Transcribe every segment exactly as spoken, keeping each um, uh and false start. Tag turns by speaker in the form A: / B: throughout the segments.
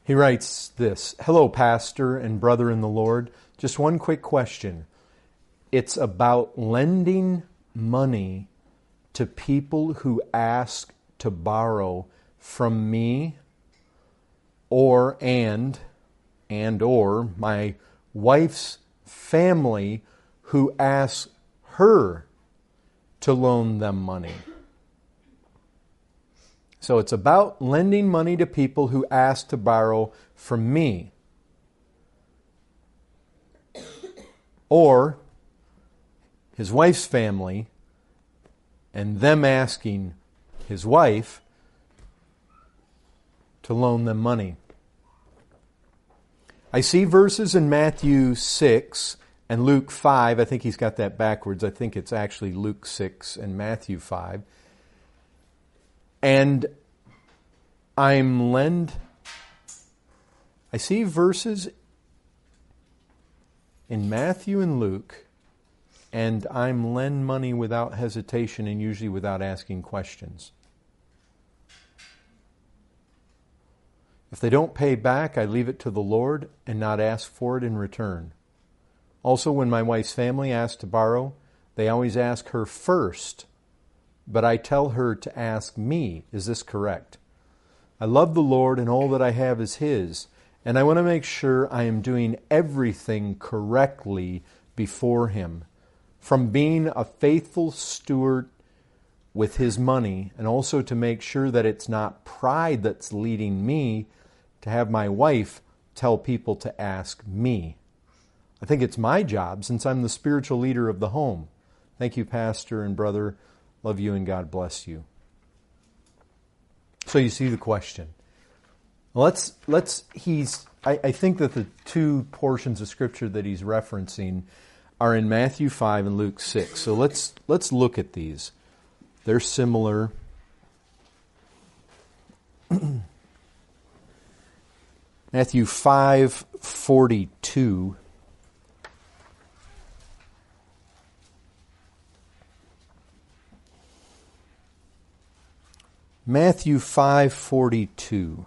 A: He writes this, "Hello, Pastor and brother in the Lord. Just one quick question. It's about lending money to people who ask to borrow from me or and, and or my wife's family who asks her to loan them money." So it's about lending money to people who ask to borrow from me. Or his wife's family and them asking his wife to loan them money. I see verses in Matthew six and Luke five. I think he's got that backwards. I think it's actually Luke six and Matthew five. And I'm lend, I see verses in Matthew and Luke, and I'm lend money without hesitation and usually without asking questions. If they don't pay back, I leave it to the Lord and not ask for it in return. Also, when my wife's family asks to borrow, they always ask her first. But I tell her to ask me, is this correct? I love the Lord and all that I have is His, and I want to make sure I am doing everything correctly before Him, from being a faithful steward with His money, and also to make sure that it's not pride that's leading me to have my wife tell people to ask me. I think it's my job since I'm the spiritual leader of the home. Thank you, Pastor and brother. Love you and God bless you. So you see the question. Let's let's he's I, I think that the two portions of Scripture that he's referencing are in Matthew five and Luke six. So let's let's look at these. They're similar. Matthew five forty-two. Matthew five forty-two.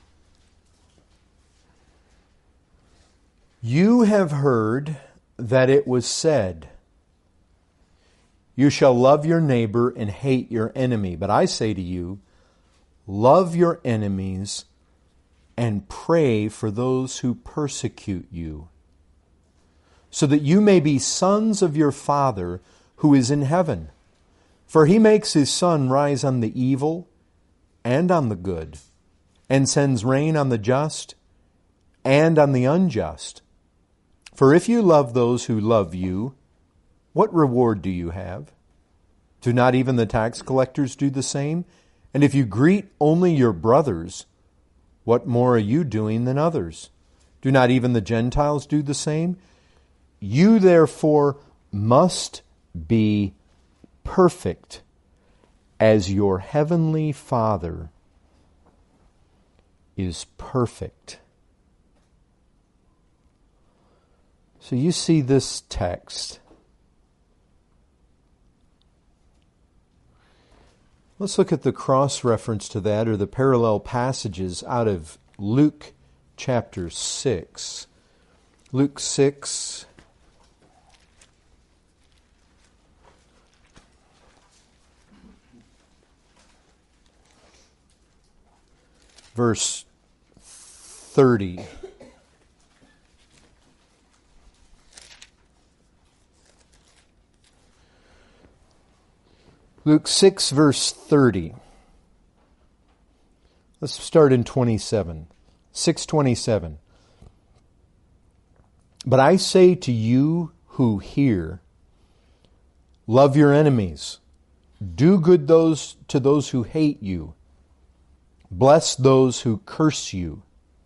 A: You have heard that it was said, you shall love your neighbor and hate your enemy. But I say to you, love your enemies and pray for those who persecute you, so that you may be sons of your Father who is in heaven. For He makes His sun rise on the evil and on the good, and sends rain on the just and on the unjust. For if you love those who love you, what reward do you have? Do not even the tax collectors do the same? And if you greet only your brothers, what more are you doing than others? Do not even the Gentiles do the same? You therefore must be perfect, as your heavenly Father is perfect. So you see this text. Let's look at the cross-reference to that, or the parallel passages out of Luke chapter six. Luke six. Verse thirty. Luke six, verse thirty. Let's start in twenty-seven. six twenty-seven. But I say to you who hear, love your enemies, do good those to those who hate you, bless those who curse you,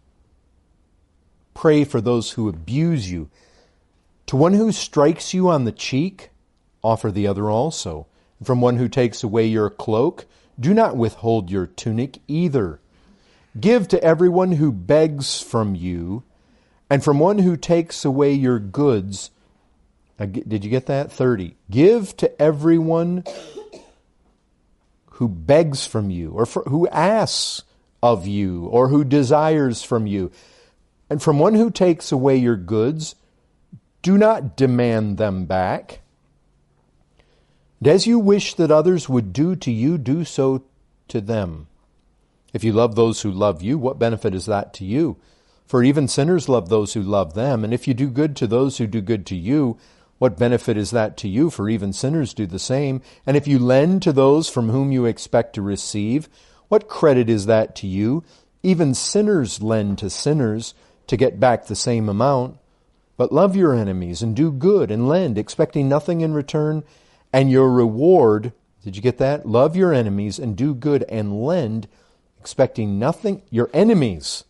A: pray for those who abuse you. To one who strikes you on the cheek, offer the other also. From one who takes away your cloak, do not withhold your tunic either. Give to everyone who begs from you, and from one who takes away your goods. Did you get that? thirty. Give to everyone who begs from you, or for, who asks of you or who desires from you. And from one who takes away your goods, do not demand them back. And as you wish that others would do to you, do so to them. If you love those who love you, what benefit is that to you? For even sinners love those who love them. And if you do good to those who do good to you, what benefit is that to you? For even sinners do the same. And if you lend to those from whom you expect to receive, what credit is that to you? Even sinners lend to sinners to get back the same amount. But love your enemies and do good and lend, expecting nothing in return. And your reward, did you get that? Love your enemies and do good and lend, expecting nothing, your enemies,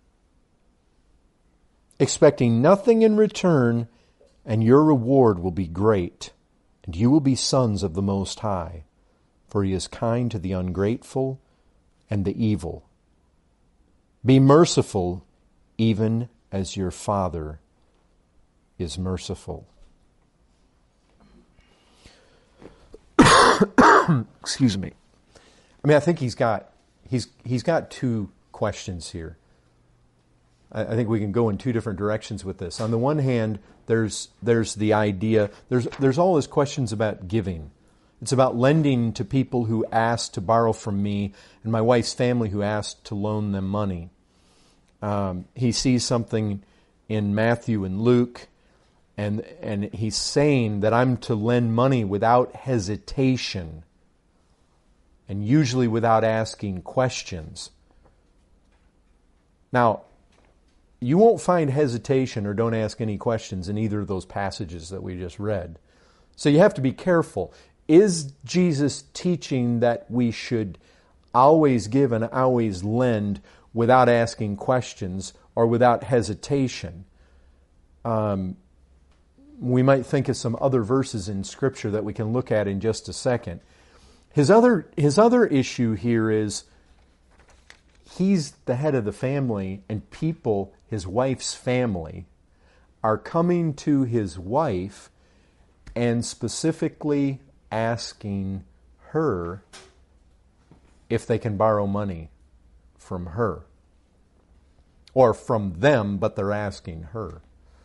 A: expecting nothing in return, and your reward will be great, and you will be sons of the Most High, for He is kind to the ungrateful and the evil. Be merciful, even as your Father is merciful. Excuse me. I mean, I think he's got he's he's got two questions here. I, I think we can go in two different directions with this. On the one hand, there's there's the idea there's there's all his questions about giving. It's about lending to people who ask to borrow from me, and my wife's family who asked to loan them money. Um, he sees something in Matthew and Luke, and and he's saying that I'm to lend money without hesitation, and usually without asking questions. Now, you won't find hesitation or don't ask any questions in either of those passages that we just read. So you have to be careful. Is Jesus teaching that we should always give and always lend without asking questions or without hesitation? Um, we might think of some other verses in Scripture that we can look at in just a second. His other, his other issue here is he's the head of the family, and people, his wife's family, are coming to his wife and specifically asking her if they can borrow money from her. Or from them, but they're asking her.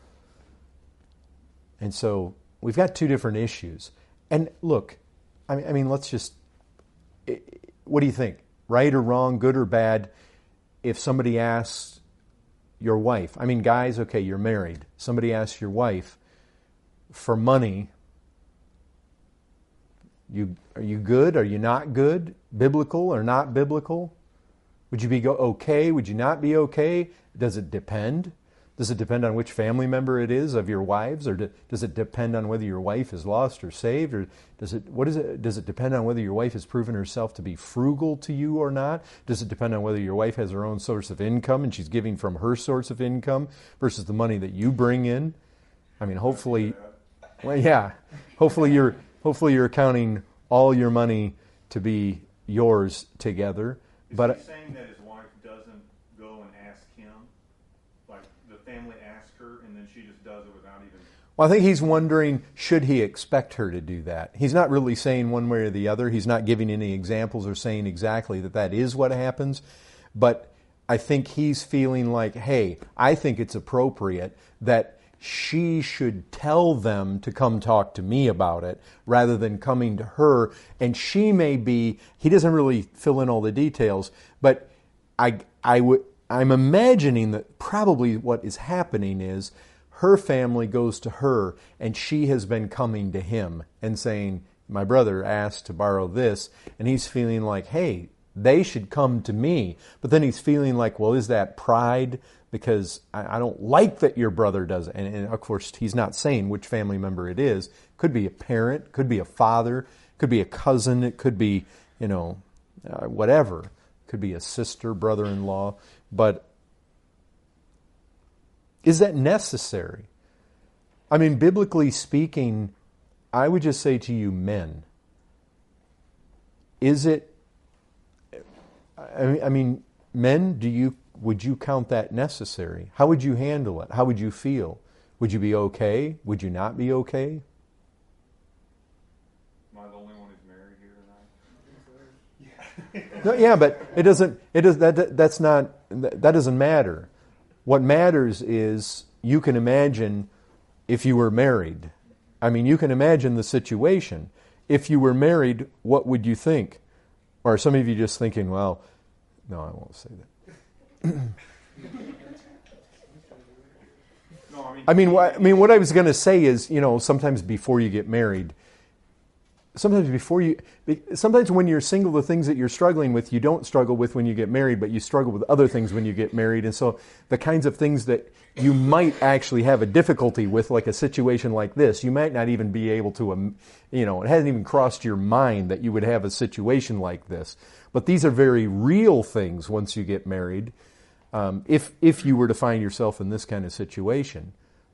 A: And so we've got two different issues. And look, I mean, I mean, let's just, what do you think? Right or wrong, good or bad, if somebody asks your wife, I mean, guys, okay, you're married. Somebody asks your wife for money. You, are you good? Are you not good? Biblical or not biblical? Would you be go okay? Would you not be okay? Does it depend? Does it depend on which family member it is of your wives, or do, does it depend on whether your wife is lost or saved, or does it? What is it? Does it depend on whether your wife has proven herself to be frugal to you or not? Does it depend on whether your wife has her own source of income and she's giving from her source of income versus the money that you bring in? I mean, hopefully, well, yeah, hopefully you're hopefully you're counting all your money to be yours together.
B: Is
A: but
B: he saying that his wife doesn't go and ask him? Like the family asks her and then she just does it without even...
A: Well, I think he's wondering, should he expect her to do that? He's not really saying one way or the other. He's not giving any examples or saying exactly that that is what happens. But I think he's feeling like, hey, I think it's appropriate that she should tell them to come talk to me about it rather than coming to her. And she may be, he doesn't really fill in all the details, but I, I would, I'm imagining that probably what is happening is her family goes to her and she has been coming to him and saying, my brother asked to borrow this, and he's feeling like, hey, they should come to me. But then he's feeling like, well, is that pride? Because I, I don't like that your brother does it. And, and of course, he's not saying which family member it is. Could be a parent, could be a father, could be a cousin, it could be, you know, uh, whatever. Could be a sister, brother-in-law. But is that necessary? I mean, biblically speaking, I would just say to you men, is it, I mean, men, do you, would you count that necessary? How would you handle it? How would you feel? Would you be okay? Would you not be okay?
B: Am I the only one who's married here tonight?
A: No, yeah, but it doesn't. It does that. That's not. That doesn't matter. What matters is you can imagine if you were married. I mean, you can imagine the situation. If you were married, what would you think? Or are some of you just thinking, well, no, I won't say that.
B: No, I mean,
A: I mean, what, I mean, what I was going to say is, you know, sometimes before you get married, sometimes before you, sometimes when you're single, the things that you're struggling with, you don't struggle with when you get married, but you struggle with other things when you get married. And so the kinds of things that you might actually have a difficulty with, like a situation like this, you might not even be able to, um, you know, it hasn't even crossed your mind that you would have a situation like this. But these are very real things once you get married. Um, if if you were to find yourself in this kind of situation,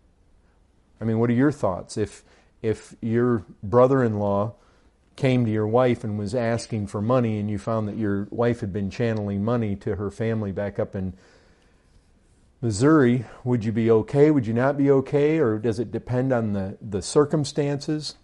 A: I mean, what are your thoughts? If if your brother-in-law came to your wife and was asking for money, and you found that your wife had been channeling money to her family back up in Missouri, would you be okay? Would you not be okay? Or does it depend on the, the circumstances?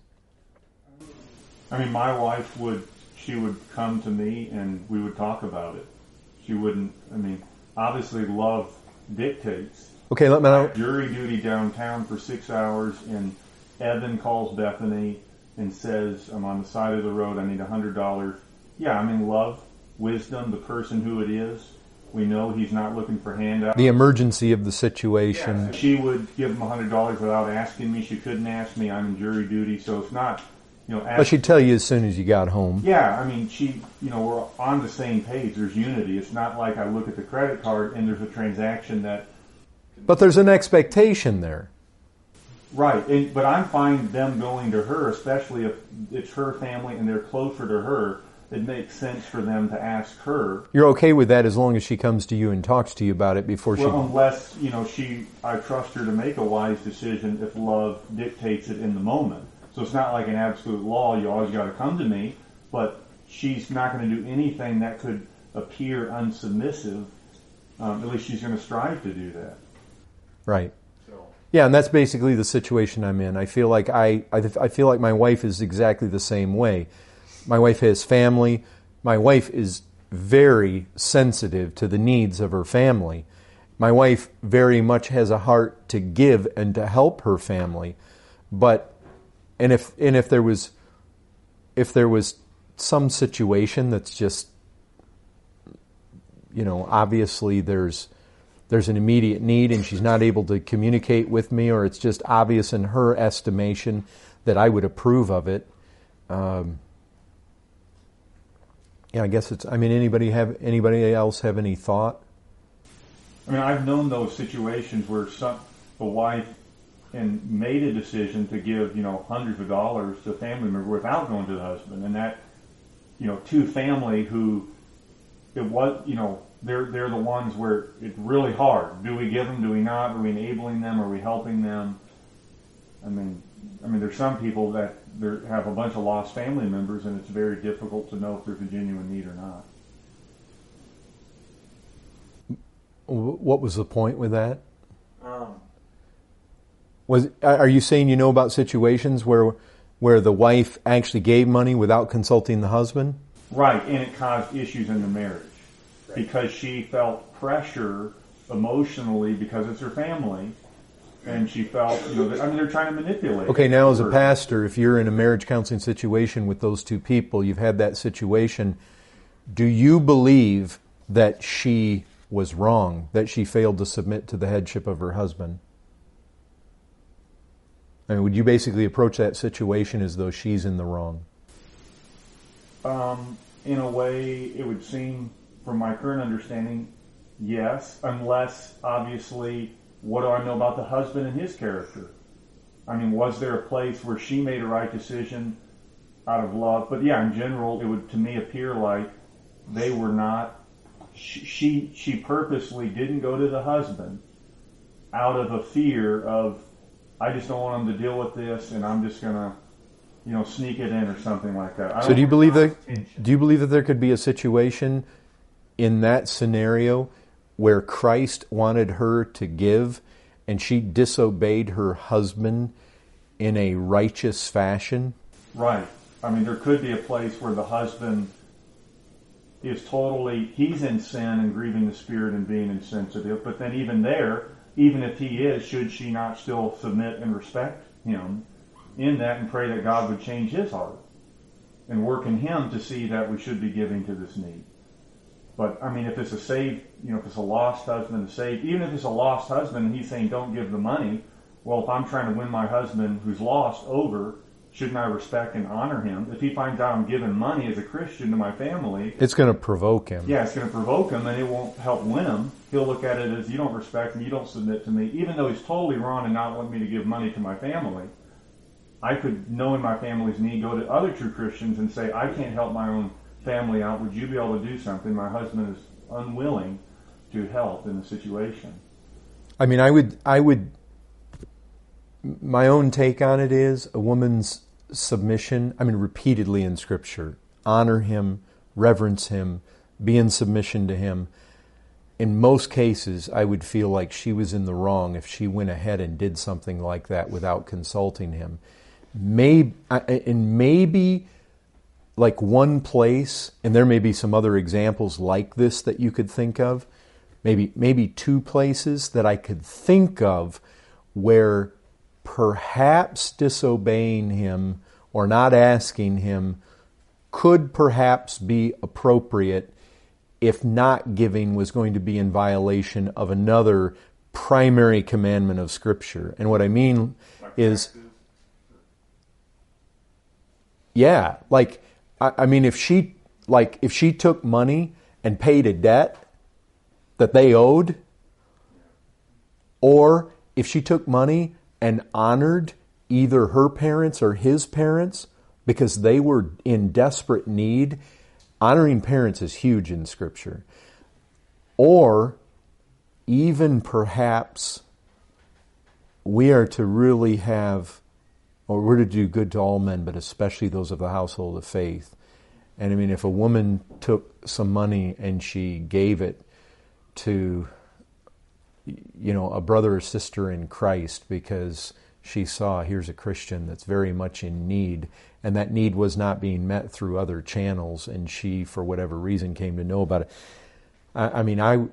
B: I mean, my wife would, she would come to me and we would talk about it. She wouldn't, I mean, obviously love dictates.
A: Okay, let me know.
B: Jury duty downtown for six hours, and Evan calls Bethany and says, I'm on the side of the road, I need a hundred dollars. Yeah, I mean, love, wisdom, the person who it is. We know he's not looking for handouts.
A: The emergency of the situation.
B: Yeah, so she would give him a hundred dollars without asking me. She couldn't ask me. I'm in jury duty, so it's not, you know.
A: But she'd tell you as soon as you got home.
B: Yeah, I mean, she, you know, we're on the same page. There's unity. It's not like I look at the credit card and there's a transaction that.
A: But there's an expectation there.
B: Right, and, but I'm fine them going to her, especially if it's her family and they're closer to her. It makes sense for them to ask her.
A: You're okay with that as long as she comes to you and talks to you about it before
B: well,
A: she...
B: Well, unless, you know, she, I trust her to make a wise decision if love dictates it in the moment. So it's not like an absolute law, you always got to come to me, but she's not going to do anything that could appear unsubmissive. Um, at least she's going to strive to do that.
A: Right. So. Yeah, and that's basically the situation I'm in. I feel like I, I, I feel like my wife is exactly the same way. My wife has family. My wife is very sensitive to the needs of her family. My wife very much has a heart to give and to help her family. But and if and if there was if there was some situation that's just, you know, obviously there's there's an immediate need and she's not able to communicate with me, or it's just obvious in her estimation that I would approve of it. Um, Yeah, I guess it's. I mean, anybody have anybody else have any thought?
B: I mean, I've known those situations where some the wife and made a decision to give, you know, hundreds of dollars to a family member without going to the husband, and that, you know, to family who it was, you know, they're they're the ones where it's really hard. Do we give them? Do we not? Are we enabling them? Are we helping them? I mean, I mean, there's some people that there have a bunch of lost family members, and it's very difficult to know if there's a genuine need or not.
A: What was the point with that?
B: Um,
A: was are you saying you know about situations where where the wife actually gave money without consulting the husband?
B: Right, and it caused issues in the marriage
C: right.
B: because she felt pressure emotionally because it's her family. And she felt, you know, that, I mean, they're trying to manipulate.
A: Okay, now as a pastor, if you're in a marriage counseling situation with those two people, you've had that situation, do you believe that she was wrong, that she failed to submit to the headship of her husband? I mean, would you basically approach that situation as though she's in the wrong?
B: Um, in a way, it would seem, from my current understanding, yes, unless, obviously, what do I know about the husband and his character? I mean, was there a place where she made a right decision out of love? But yeah, in general, it would to me appear like they were not, she, she, she purposely didn't go to the husband out of a fear of, I just don't want him to deal with this and I'm just going to, you know, sneak it in or something like that. I
A: so do you believe that, do you believe that there could be a situation in that scenario where Christ wanted her to give and she disobeyed her husband in a righteous fashion?
B: Right. I mean, there could be a place where the husband is totally, he's in sin and grieving the Spirit and being insensitive. But then even there, even if he is, should she not still submit and respect him in that and pray that God would change his heart and work in him to see that we should be giving to this need? But, I mean, if it's a saved, you know, if it's a lost husband, a saved, even if it's a lost husband and he's saying don't give the money, well, if I'm trying to win my husband who's lost over, shouldn't I respect and honor him? If he finds out I'm giving money as a Christian to my family,
A: it's going to provoke him.
B: Yeah, it's going to provoke him, and it won't help win him. He'll look at it as, you don't respect me, you don't submit to me. Even though he's totally wrong and not wanting me to give money to my family, I could, knowing my family's need, go to other true Christians and say, I can't help my own family out. Would you be able to do something? My husband is unwilling to help in the situation.
A: I mean, I would, I would, my own take on it is a woman's submission, I mean, repeatedly in Scripture, honor him, reverence him, be in submission to him. In most cases, I would feel like she was in the wrong if she went ahead and did something like that without consulting him. Maybe, and maybe like one place, and there may be some other examples like this that you could think of, maybe maybe two places that I could think of where perhaps disobeying him or not asking him could perhaps be appropriate if not giving was going to be in violation of another primary commandment of Scripture. And what I mean is, yeah, like, I, I mean, if she, like, if she took money and paid a debt that they owed, or if she took money and honored either her parents or his parents because they were in desperate need. Honoring parents is huge in Scripture. Or even perhaps we are to really have, or we're to do good to all men, but especially those of the household of faith. And I mean, if a woman took some money and she gave it to, you know, a brother or sister in Christ because she saw, here's a Christian that's very much in need, and that need was not being met through other channels, and she, for whatever reason, came to know about it. I, I mean, I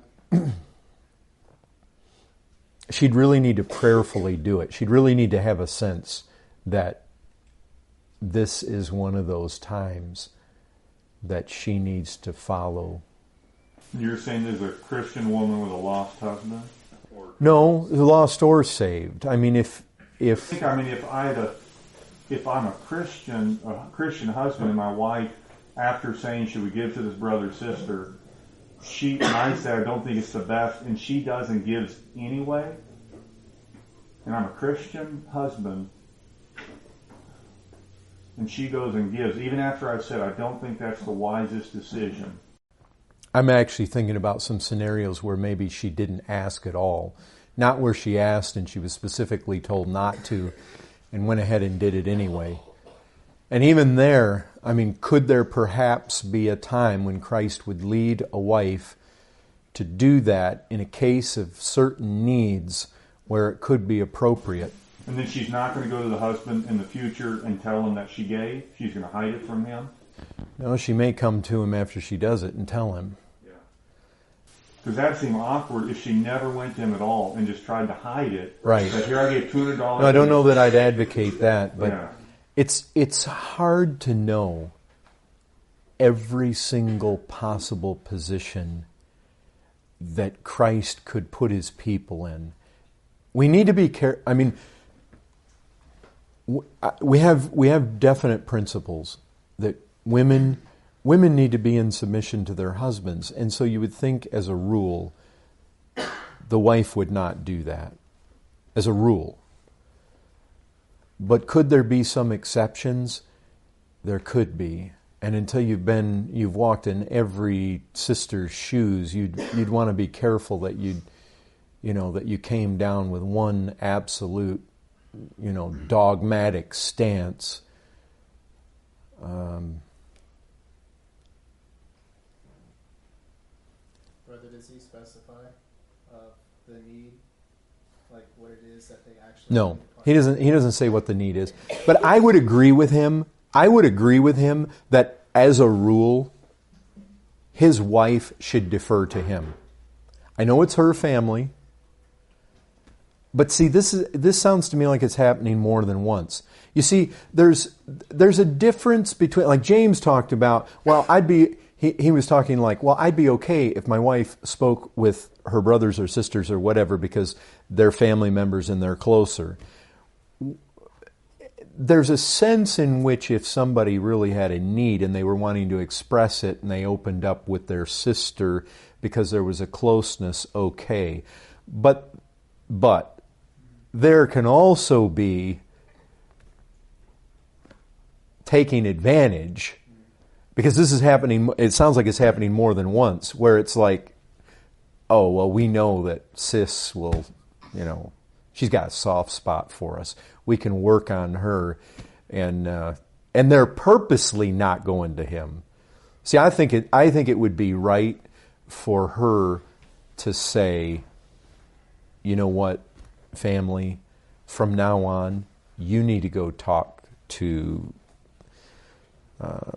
A: she'd really need to prayerfully do it. She'd really need to have a sense that this is one of those times that she needs to follow.
B: You're saying there's a Christian woman with a lost husband? Or...
A: No, the lost or saved. I mean, if if
B: I think, I mean, if I had a, if I'm a Christian, a Christian husband, and my wife, after saying should we give to this brother or sister, she and I say I don't think it's the best, and she does and gives anyway, and I'm a Christian husband, and she goes and gives, even after I've said I don't think that's the wisest decision.
A: I'm actually thinking about some scenarios where maybe she didn't ask at all. Not where she asked and she was specifically told not to and went ahead and did it anyway. And even there, I mean, could there perhaps be a time when Christ would lead a wife to do that in a case of certain needs where it could be appropriate?
B: And then she's not going to go to the husband in the future and tell him that she gave? She's going to hide it from him?
A: No, she may come to him after she does it and tell him.
B: Yeah. Because that seemed awkward if she never went to him at all and just tried to hide it.
A: Right.
B: That here I gave two hundred dollars.
A: No, I don't know that I'd advocate that, but
B: yeah.
A: it's it's hard to know every single possible position that Christ could put his people in. We need to be careful. I mean, we have we have definite principles that women women need to be in submission to their husbands, and so you would think, as a rule, the wife would not do that, as a rule. But could there be some exceptions? There could be, and until you've been you've walked in every sister's shoes, you'd you'd want to be careful that you'd you know that you came down with one absolute, you know, dogmatic stance. Um,
C: Brother, does he specify uh, the need, like what it is that they actually?
A: No, he doesn't. He doesn't say what the need is. But I would agree with him. I would agree with him that, as a rule, his wife should defer to him. I know it's her family, but see, this is this sounds to me like it's happening more than once. You see, there's there's a difference between, like James talked about, well, I'd be, he, he was talking like, well, I'd be okay if my wife spoke with her brothers or sisters or whatever because they're family members and they're closer. There's a sense in which if somebody really had a need and they were wanting to express it and they opened up with their sister because there was a closeness, okay. But, but there can also be taking advantage, because this is happening, it sounds like it's happening more than once, where it's like, oh, well, we know that sis will, you know, she's got a soft spot for us. We can work on her, and uh, and they're purposely not going to him. See, I think it. I think it would be right for her to say, you know what, family, from now on, you need to go talk to uh,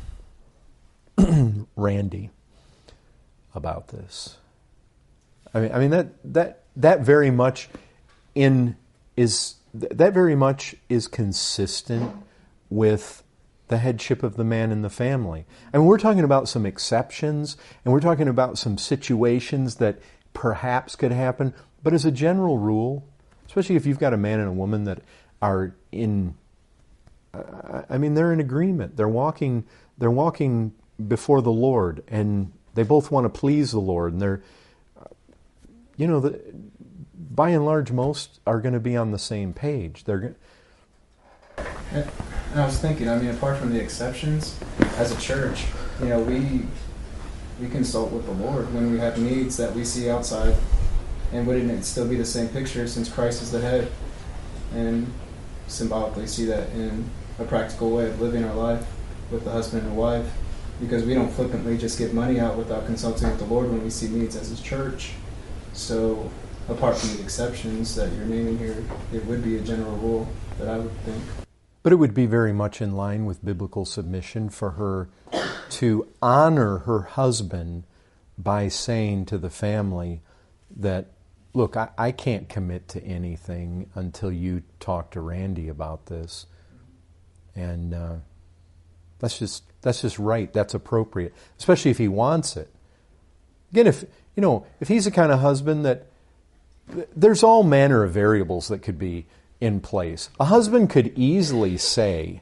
A: Randy about this. I mean, I mean that that that very much in is. That very much is consistent with the headship of the man in the family. I mean, we're talking about some exceptions, and we're talking about some situations that perhaps could happen, but as a general rule, especially if you've got a man and a woman that are in, I mean, they're in agreement. They're walking, they're walking before the Lord, and they both want to please the Lord, and they're, you know, the by and large, most are going to be on the same page. They're going.
C: And I was thinking, I mean, apart from the exceptions, as a church, you know, we we consult with the Lord when we have needs that we see outside, and wouldn't it still be the same picture since Christ is the head, and symbolically see that in a practical way of living our life with the husband and wife, because we don't flippantly just give money out without consulting with the Lord when we see needs as His church. So, apart from the exceptions that you're naming here, it would be a general rule that I would think.
A: But it would be very much in line with biblical submission for her to honor her husband by saying to the family that, look, I, I can't commit to anything until you talk to Randy about this. And uh, that's just that's just right. That's appropriate, especially if he wants it. Again, if you know, if he's the kind of husband that there's all manner of variables that could be in place. A husband could easily say,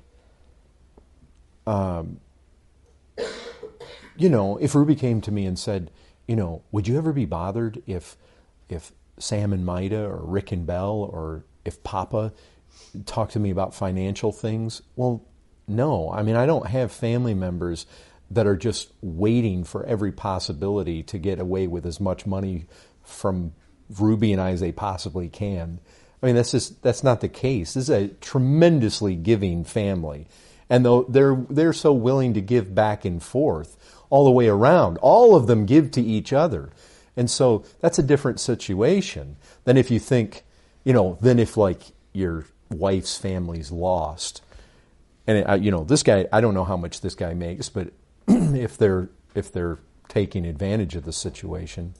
A: um, you know, if Ruby came to me and said, you know, would you ever be bothered if if Sam and Maida or Rick and Belle or if Papa talked to me about financial things? Well, no. I mean, I don't have family members that are just waiting for every possibility to get away with as much money from Ruby and I as they possibly can. I mean, that's just that's not the case. This is a tremendously giving family, and though they're they're so willing to give back and forth all the way around, all of them give to each other, and so that's a different situation than if you think, you know, than if like your wife's family's lost, and it, you know, this guy, I don't know how much this guy makes, but if they're if they're taking advantage of the situation.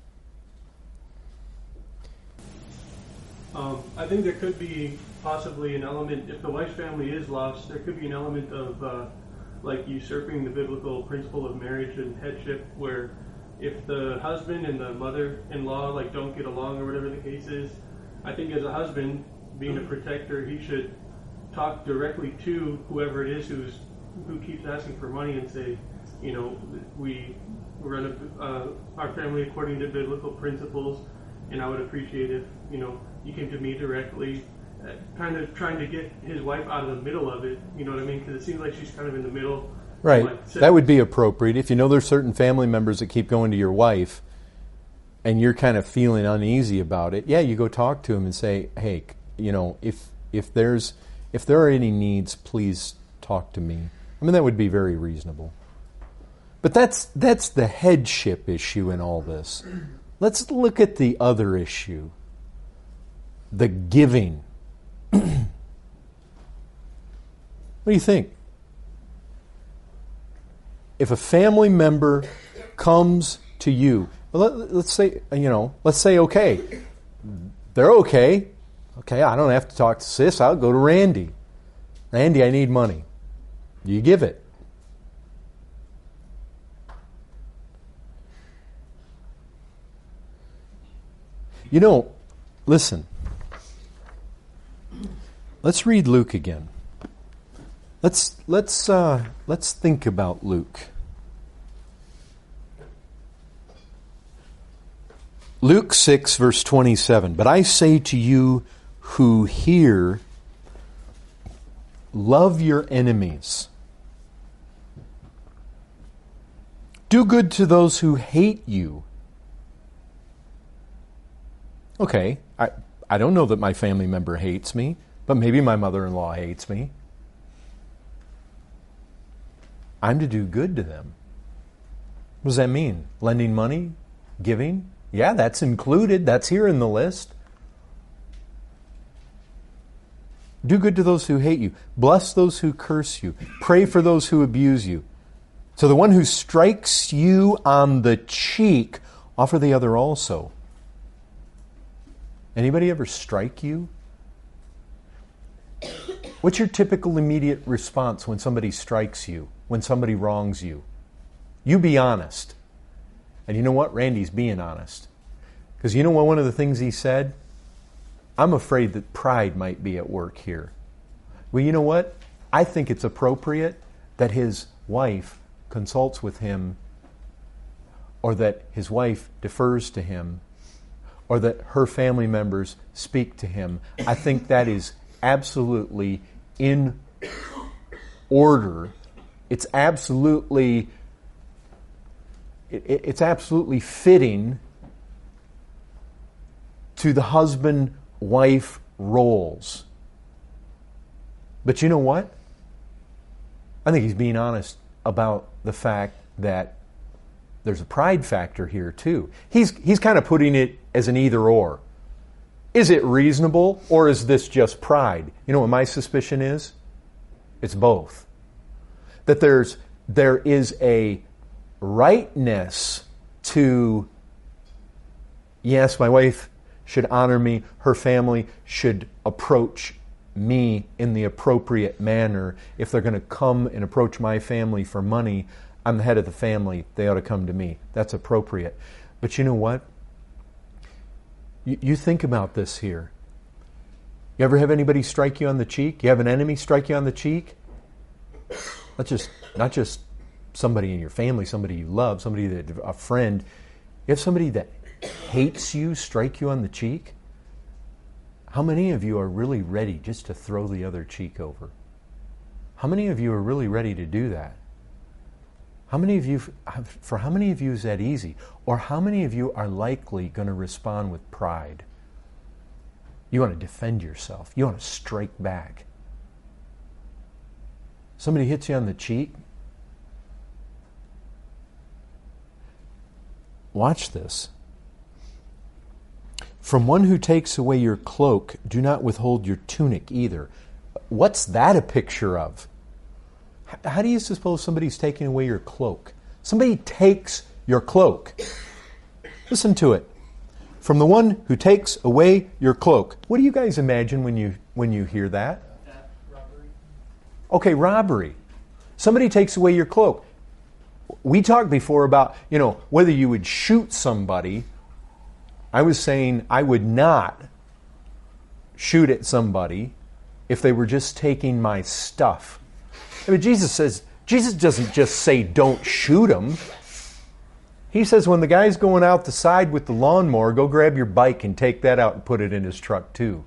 D: Um, I think there could be possibly an element, if the wife's family is lost, there could be an element of uh, like usurping the biblical principle of marriage and headship, where if the husband and the mother-in-law like don't get along or whatever the case is, I think as a husband, being a protector, he should talk directly to whoever it is who's who keeps asking for money and say, you know, we run a, uh, our family according to biblical principles, and I would appreciate if, you know, you came to me directly, uh, kind of trying to get his wife out of the middle of it, you know what I mean? Because it seems like she's kind of in the middle.
A: Right.
D: Like,
A: that would be appropriate. If you know there's certain family members that keep going to your wife and you're kind of feeling uneasy about it, yeah, you go talk to him and say, hey, you know, if if there's if there are any needs, please talk to me. I mean, that would be very reasonable. But that's that's the headship issue in all this. Let's look at the other issue, the giving. What do you think? If a family member comes to you. Well, let, let's say, you know, let's say, okay, they're okay. Okay, I don't have to talk to sis. I'll go to Randy. Randy, I need money. You give it. You know, listen. Let's read Luke again. Let's let's uh, let's think about Luke. Luke six, verse twenty-seven. But I say to you who hear, love your enemies. Do good to those who hate you. Okay, I, I don't know that my family member hates me, but maybe my mother-in-law hates me. I'm to do good to them. What does that mean? Lending money? Giving? Yeah, that's included. That's here in the list. Do good to those who hate you. Bless those who curse you. Pray for those who abuse you. So the one who strikes you on the cheek, offer the other also. Anybody ever strike you? What's your typical immediate response when somebody strikes you, when somebody wrongs you? You be honest. And you know what? Randy's being honest. Because you know what one of the things he said? I'm afraid that pride might be at work here. Well, you know what? I think it's appropriate that his wife consults with him, or that his wife defers to him, or that her family members speak to him. I think that is absolutely in order. It's absolutely it, it's absolutely fitting to the husband-wife roles. But you know what? I think he's being honest about the fact that there's a pride factor here too. He's he's kind of putting it as an either or. Is it reasonable, or is this just pride? You know what my suspicion is? It's both. That there's there is a rightness to, yes, my wife should honor me, her family should approach me in the appropriate manner. If they're going to come and approach my family for money, I'm the head of the family, they ought to come to me. That's appropriate. But you know what? You, you think about this here. You ever have anybody strike you on the cheek? You have an enemy strike you on the cheek? Not just, not just somebody in your family, somebody you love, somebody that, a friend. You have somebody that hates you strike you on the cheek? How many of you are really ready just to throw the other cheek over? How many of you are really ready to do that? How many of you, for how many of you is that easy? Or how many of you are likely going to respond with pride? You want to defend yourself. You want to strike back. Somebody hits you on the cheek. Watch this. From one who takes away your cloak, do not withhold your tunic either. What's that a picture of? How do you suppose somebody's taking away your cloak? Somebody takes your cloak. Listen to it. From the one who takes away your cloak. What do you guys imagine when you when you hear that?
D: Robbery.
A: Okay, robbery. Somebody takes away your cloak. We talked before about, you know, whether you would shoot somebody. I was saying I would not shoot at somebody if they were just taking my stuff. I mean, Jesus says, Jesus doesn't just say don't shoot them. He says when the guy's going out the side with the lawnmower, go grab your bike and take that out and put it in his truck too.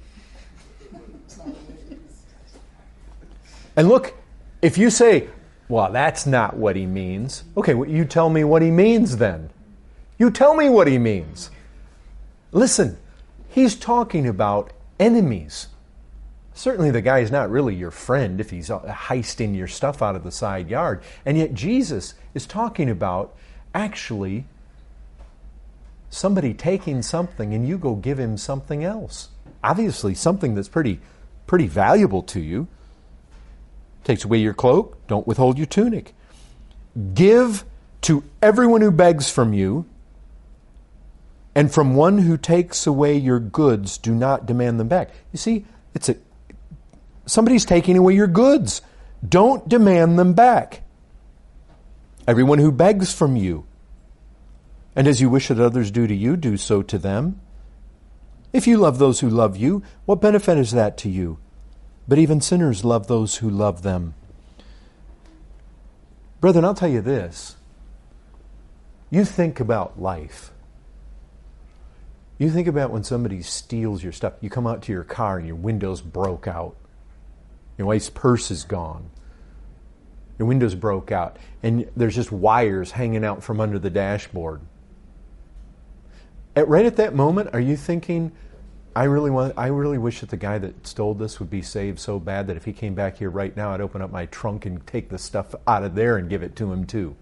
A: And look, if you say, well, that's not what he means. Okay, well, you tell me what he means then. You tell me what he means. Listen, he's talking about enemies. Certainly the guy is not really your friend if he's heisting your stuff out of the side yard. And yet Jesus is talking about actually somebody taking something and you go give him something else. Obviously something that's pretty, pretty valuable to you. Takes away your cloak, don't withhold your tunic. Give To everyone who begs from you, and from one who takes away your goods, do not demand them back. You see, it's a somebody's taking away your goods. Don't demand them back. Everyone who begs from you, and as you wish that others do to you, do so to them. If you love those who love you, what benefit is that to you? But even sinners love those who love them. Brethren, I'll tell you this. You think about life. You think about when somebody steals your stuff. You come out to your car and your windows broke out. Your wife's purse is gone. Your windows broke out. And there's just wires hanging out from under the dashboard. At, right at that moment, are you thinking, I really want, I really wish that the guy that stole this would be saved so bad that if he came back here right now, I'd open up my trunk and take the stuff out of there and give it to him too?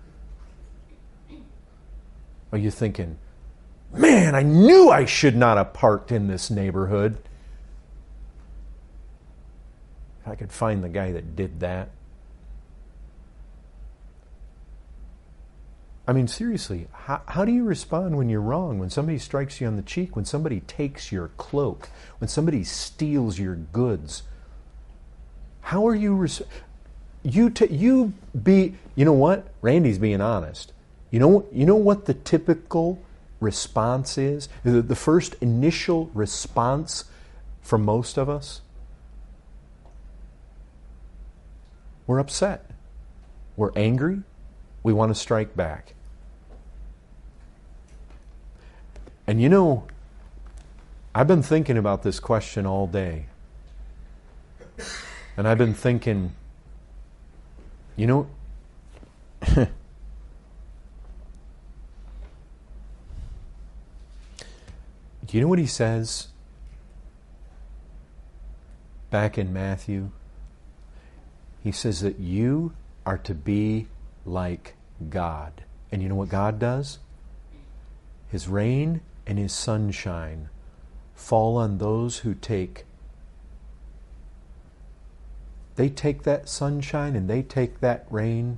A: Are you thinking, man, I knew I should not have parked in this neighborhood. If I could find the guy that did that. I mean, seriously, how, how do you respond when you're wrong? When somebody strikes you on the cheek? When somebody takes your cloak? When somebody steals your goods? How are you... Res- you, t- you be... You know what? Randy's being honest. You know, you know what the typical response is? The, the first initial response from most of us? We're upset. We're angry. We want to strike back. And you know, I've been thinking about this question all day. And I've been thinking, you know, do you know what he says back in Matthew? He says that you are to be like God. And you know what God does? His rain and His sunshine fall on those who take they take that sunshine and they take that rain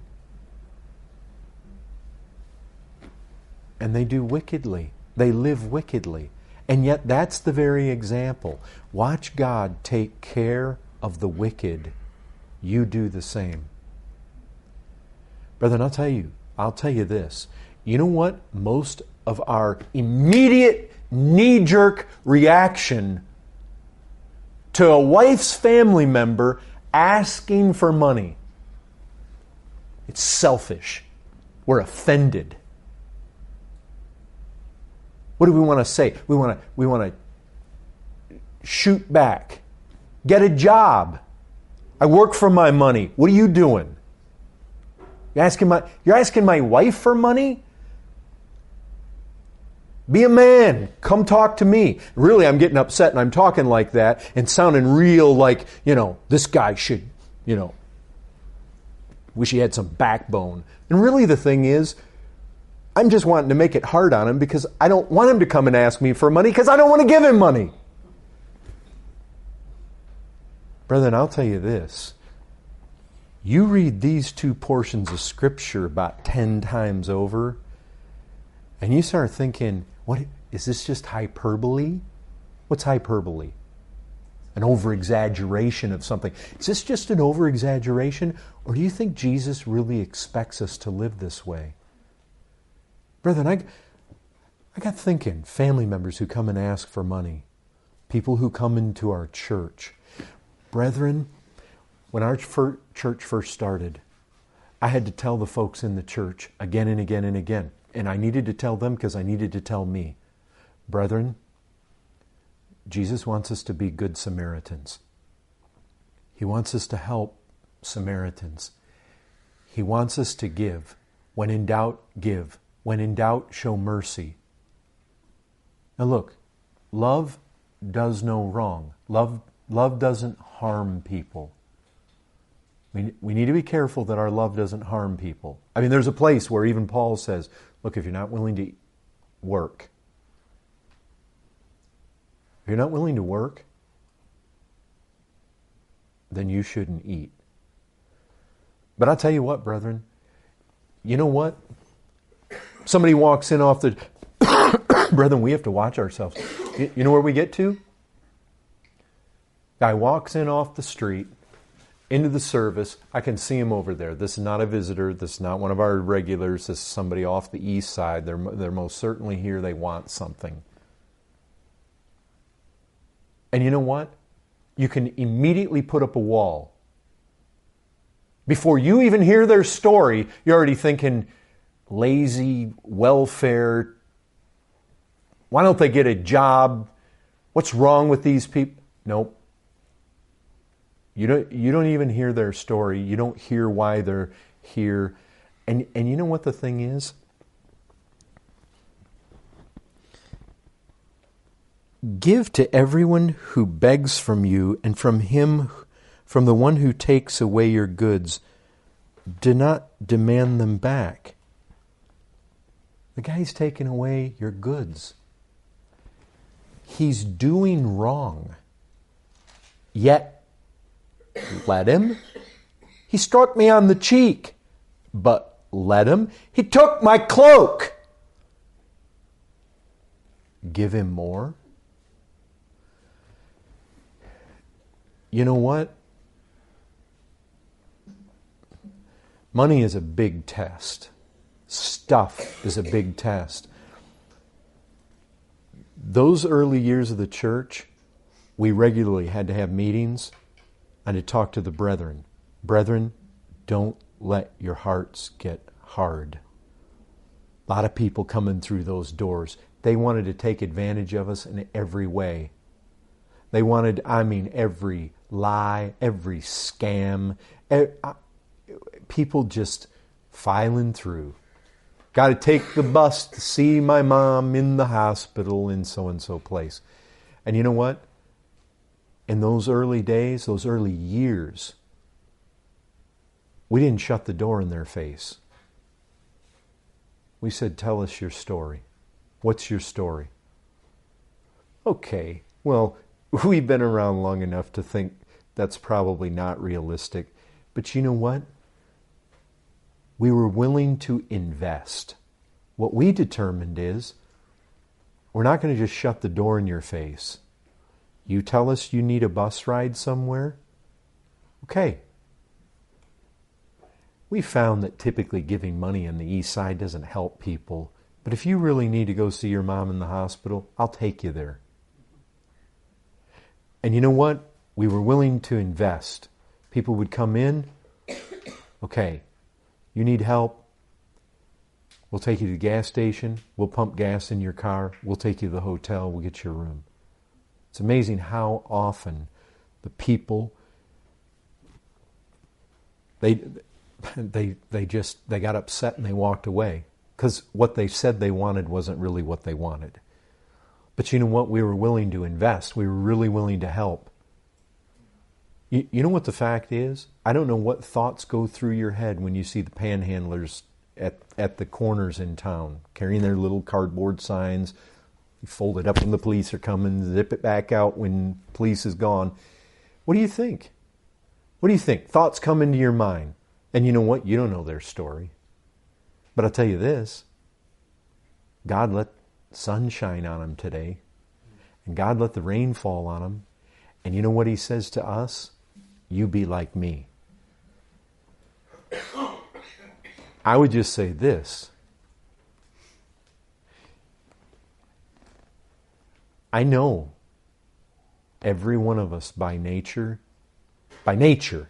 A: and they do wickedly. They live wickedly. And yet that's the very example. Watch God take care of the wicked. You do the same. Brethren, I'll tell you, I'll tell you this. You know what? Most of our immediate knee-jerk reaction to a wife's family member asking for money, it's selfish. We're offended. What do we want to say? We want to we want to shoot back. Get a job. I work for my money. What are you doing? You're asking my you're asking my wife for money? Be a man. Come talk to me. Really, I'm getting upset and I'm talking like that and sounding real like, you know, this guy should, you know, wish he had some backbone. And really the thing is, I'm just wanting to make it hard on him because I don't want him to come and ask me for money because I don't want to give him money. Brethren, I'll tell you this. You read these two portions of Scripture about ten times over, and you start thinking, what is this just hyperbole? What's hyperbole? An over-exaggeration of something. Is this just an over-exaggeration? Or do you think Jesus really expects us to live this way? Brethren, I, I got thinking, family members who come and ask for money, people who come into our church. Brethren, when our fir- church first started, I had to tell the folks in the church again and again and again. And I needed to tell them because I needed to tell me. Brethren, Jesus wants us to be good Samaritans. He wants us to help Samaritans. He wants us to give. When in doubt, give. When in doubt, show mercy. Now look, love does no wrong. Love, love doesn't harm people. We, we need to be careful that our love doesn't harm people. I mean, there's a place where even Paul says, look, if you're not willing to work, if you're not willing to work, then you shouldn't eat. But I'll tell you what, brethren, you know what? Somebody walks in off the... Brethren, we have to watch ourselves. You know where we get to? Guy walks in off the street, into the service. I can see him over there. This is not a visitor. This is not one of our regulars. This is somebody off the east side. They're, they're most certainly here. They want something. And you know what? You can immediately put up a wall. Before you even hear their story, you're already thinking, lazy, welfare. Why don't they get a job? What's wrong with these people? Nope. You don't, you don't even hear their story. You don't hear why they're here. And, and you know what the thing is? Give to everyone who begs from you, and from him, from the one who takes away your goods. Do not demand them back. The guy's taking away your goods. He's doing wrong. Yet, let him. He struck me on the cheek, but let him. He took my cloak. Give him more. You know what? Money is a big test. Stuff is a big test. Those early years of the church, we regularly had to have meetings and to talk to the brethren. Brethren, don't let your hearts get hard. A lot of people coming through those doors. They wanted to take advantage of us in every way. They wanted, I mean, every lie, every scam, people just filing through. Got to take the bus to see my mom in the hospital in so-and-so place. And you know what? In those early days, those early years, we didn't shut the door in their face. We said, tell us your story. What's your story? Okay, well, we've been around long enough to think that's probably not realistic. But you know what? We were willing to invest. What we determined is, we're not going to just shut the door in your face. You tell us you need a bus ride somewhere? Okay. We found that typically giving money on the east side doesn't help people. But if you really need to go see your mom in the hospital, I'll take you there. And you know what? We were willing to invest. People would come in. Okay, you need help? We'll take you to the gas station. We'll pump gas in your car. We'll take you to the hotel. We'll get you a room. It's amazing how often the people, they, they, they just, they got upset and they walked away. Because what they said they wanted wasn't really what they wanted. But you know what? We were willing to invest. We were really willing to help. You, you know what the fact is? I don't know what thoughts go through your head when you see the panhandlers at, at the corners in town, carrying their little cardboard signs. You fold it up when the police are coming, zip it back out when police is gone. What do you think? What do you think? Thoughts come into your mind. And you know what? You don't know their story. But I'll tell you this. God let sun shine on them today. And God let the rain fall on them. And you know what He says to us? You be like me. I would just say this. I know every one of us by nature, by nature,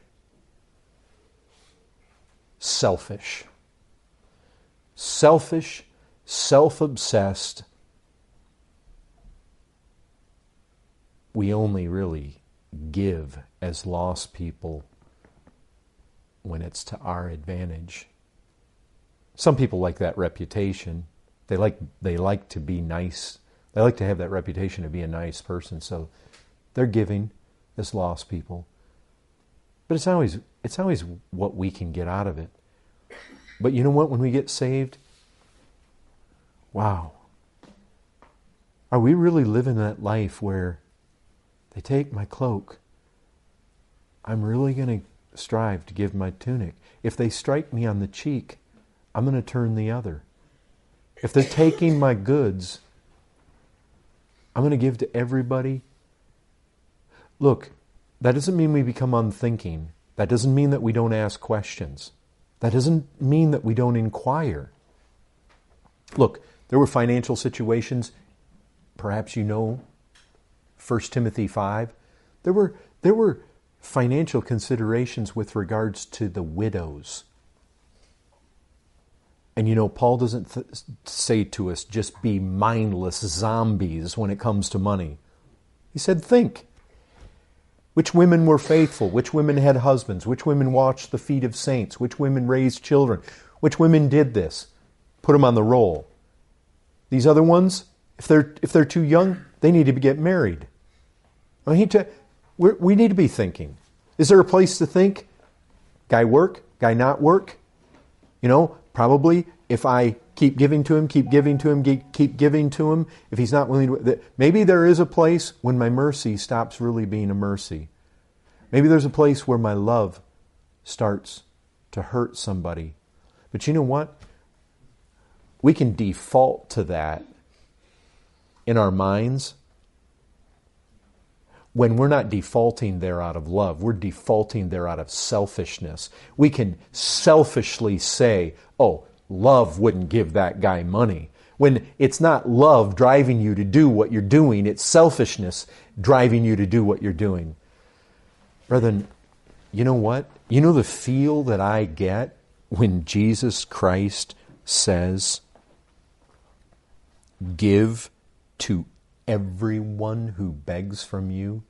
A: selfish. Selfish, self-obsessed. We only really give as lost people when it's to our advantage. Some people like that reputation. They like they like to be nice. They like to have that reputation to be a nice person, so they're giving as lost people. But it's always it's always what we can get out of it. But you know what? When we get saved, wow. Are we really living that life where they take my cloak? I'm really going to strive to give my tunic. If they strike me on the cheek, I'm going to turn the other. if they're taking my goods, I'm going to give to everybody. Look, that doesn't mean we become unthinking. That doesn't mean that we don't ask questions. That doesn't mean that we don't inquire. Look, there were financial situations, perhaps you know, First Timothy five. There were, there were financial considerations with regards to the widows. And you know, Paul doesn't th- say to us, just be mindless zombies when it comes to money. He said, think. Which women were faithful? Which women had husbands? Which women washed the feet of saints? Which women raised children? Which women did this? Put them on the roll. These other ones, if they're if they're too young, they need to get married. I mean, to, we're, we need to be thinking. Is there a place to think? Guy work? Guy not work? You know, probably if I keep giving to him, keep giving to him, keep giving to him, if he's not willing to... Maybe there is a place when my mercy stops really being a mercy. Maybe there's a place where my love starts to hurt somebody. But you know what? We can default to that in our minds when we're not defaulting there out of love. We're defaulting there out of selfishness. We can selfishly say, oh, love wouldn't give that guy money. When it's not love driving you to do what you're doing, it's selfishness driving you to do what you're doing. Brethren, you know what? You know the feel that I get when Jesus Christ says, give to everyone who begs from you?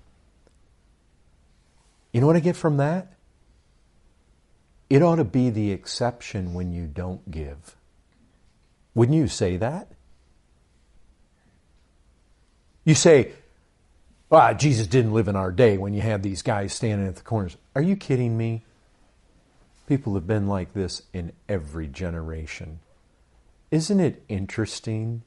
A: You know what I get from that? It ought to be the exception when you don't give. Wouldn't you say that? You say, ah, Jesus didn't live in our day when you had these guys standing at the corners. Are you kidding me? People have been like this in every generation. Isn't it interesting?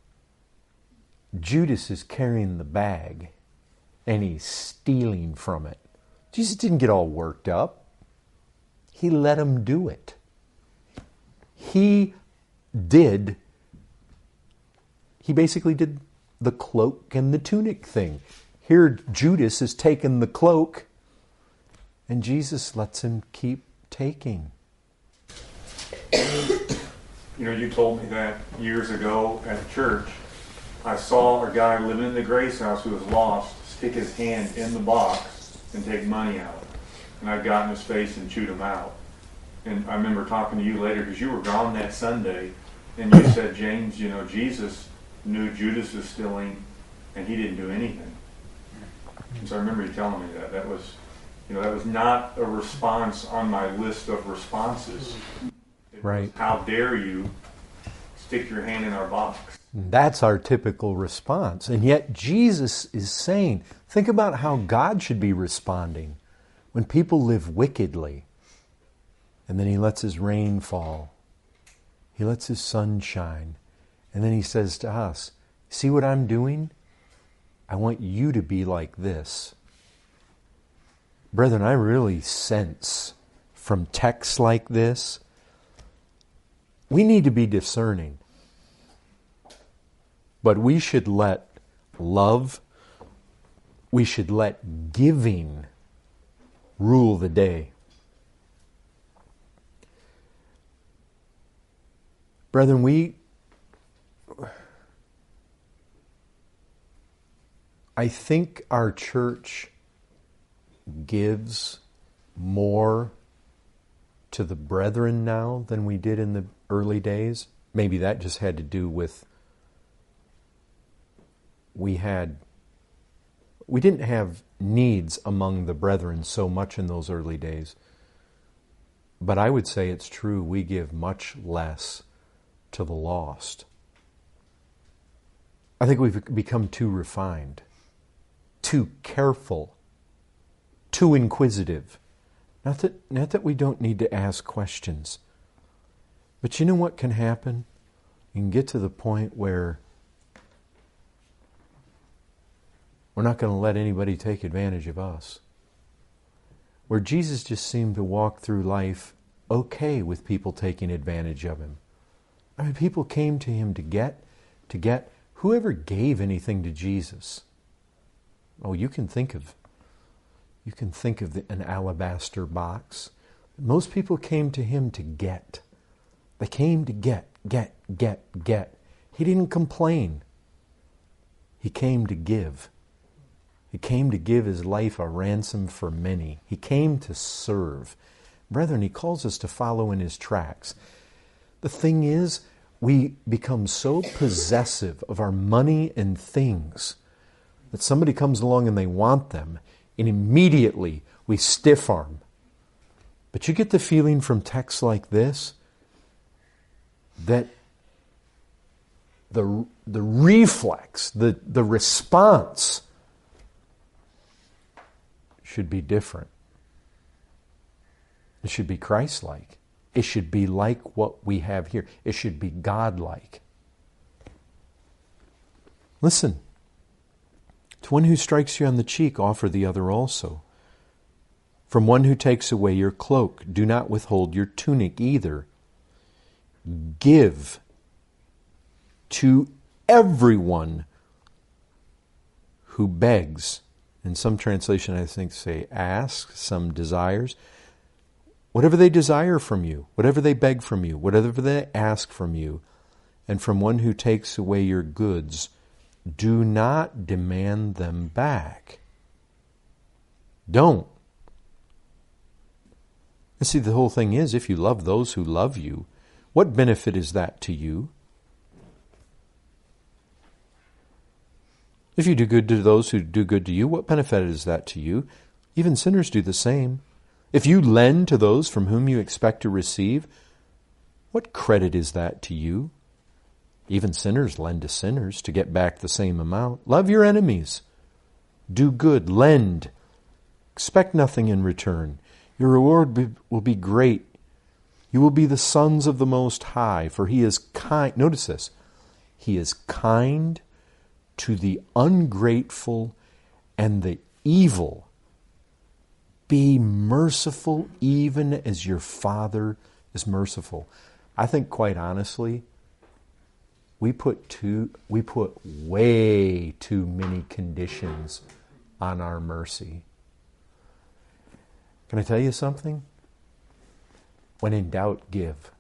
A: Judas is carrying the bag and he's stealing from it. Jesus didn't get all worked up. He let him do it. He did, he basically did the cloak and the tunic thing. Here Judas is taking the cloak and Jesus lets him keep taking.
B: You know, you told me that years ago at church. I saw a guy living in the Grace House who was lost stick his hand in the box and take money out. And I got in his face and chewed him out. And I remember talking to you later because you were gone that Sunday and you said, James, you know, Jesus knew Judas was stealing and he didn't do anything. And so I remember you telling me that. That was, you know, that was not a response on my list of responses. It
A: right.
B: was, how dare you stick your hand in our box?
A: That's our typical response. And yet Jesus is saying, think about how God should be responding when people live wickedly. And then he lets his rain fall. He lets his sun shine. And then he says to us, see what I'm doing? I want you to be like this. Brethren, I really sense from texts like this, we need to be discerning. But we should let love, we should let giving rule the day. Brethren, we, I think our church gives more to the brethren now than we did in the early days. Maybe that just had to do with we had, we didn't have needs among the brethren so much in those early days. But I would say it's true, we give much less to the lost. I think we've become too refined, too careful, too inquisitive. Not that, not that we don't need to ask questions. But you know what can happen? You can get to the point where we're not going to let anybody take advantage of us. Where Jesus just seemed to walk through life okay with people taking advantage of him. I mean, people came to him to get, to get, whoever gave anything to Jesus? Oh, you can think of, you can think of the, an alabaster box. Most people came to him to get. They came to get, get, get, get. He didn't complain. He came to give. He came to give his life a ransom for many. He came to serve. Brethren, he calls us to follow in his tracks. The thing is, we become so possessive of our money and things that somebody comes along and they want them, and immediately we stiff arm. But you get the feeling from texts like this that the, the reflex, the, the response should be different. It should be Christ-like. It should be like what we have here. It should be God-like. Listen, to one who strikes you on the cheek, offer the other also. From one who takes away your cloak, do not withhold your tunic either. Give to everyone who begs. In some translation, I think, say ask, some desires. Whatever they desire from you, whatever they beg from you, whatever they ask from you, and from one who takes away your goods, do not demand them back. Don't. And see, the whole thing is, if you love those who love you, what benefit is that to you? If you do good to those who do good to you, what benefit is that to you? Even sinners do the same. If you lend to those from whom you expect to receive, what credit is that to you? Even sinners lend to sinners to get back the same amount. Love your enemies. Do good. Lend. Expect nothing in return. Your reward be, will be great. You will be the sons of the Most High, for He is kind. Notice this. He is kind to the ungrateful and the evil. Be merciful even as your Father is merciful. I think, quite honestly, we put too, we put way too many conditions on our mercy. Can I tell you something? When in doubt, give.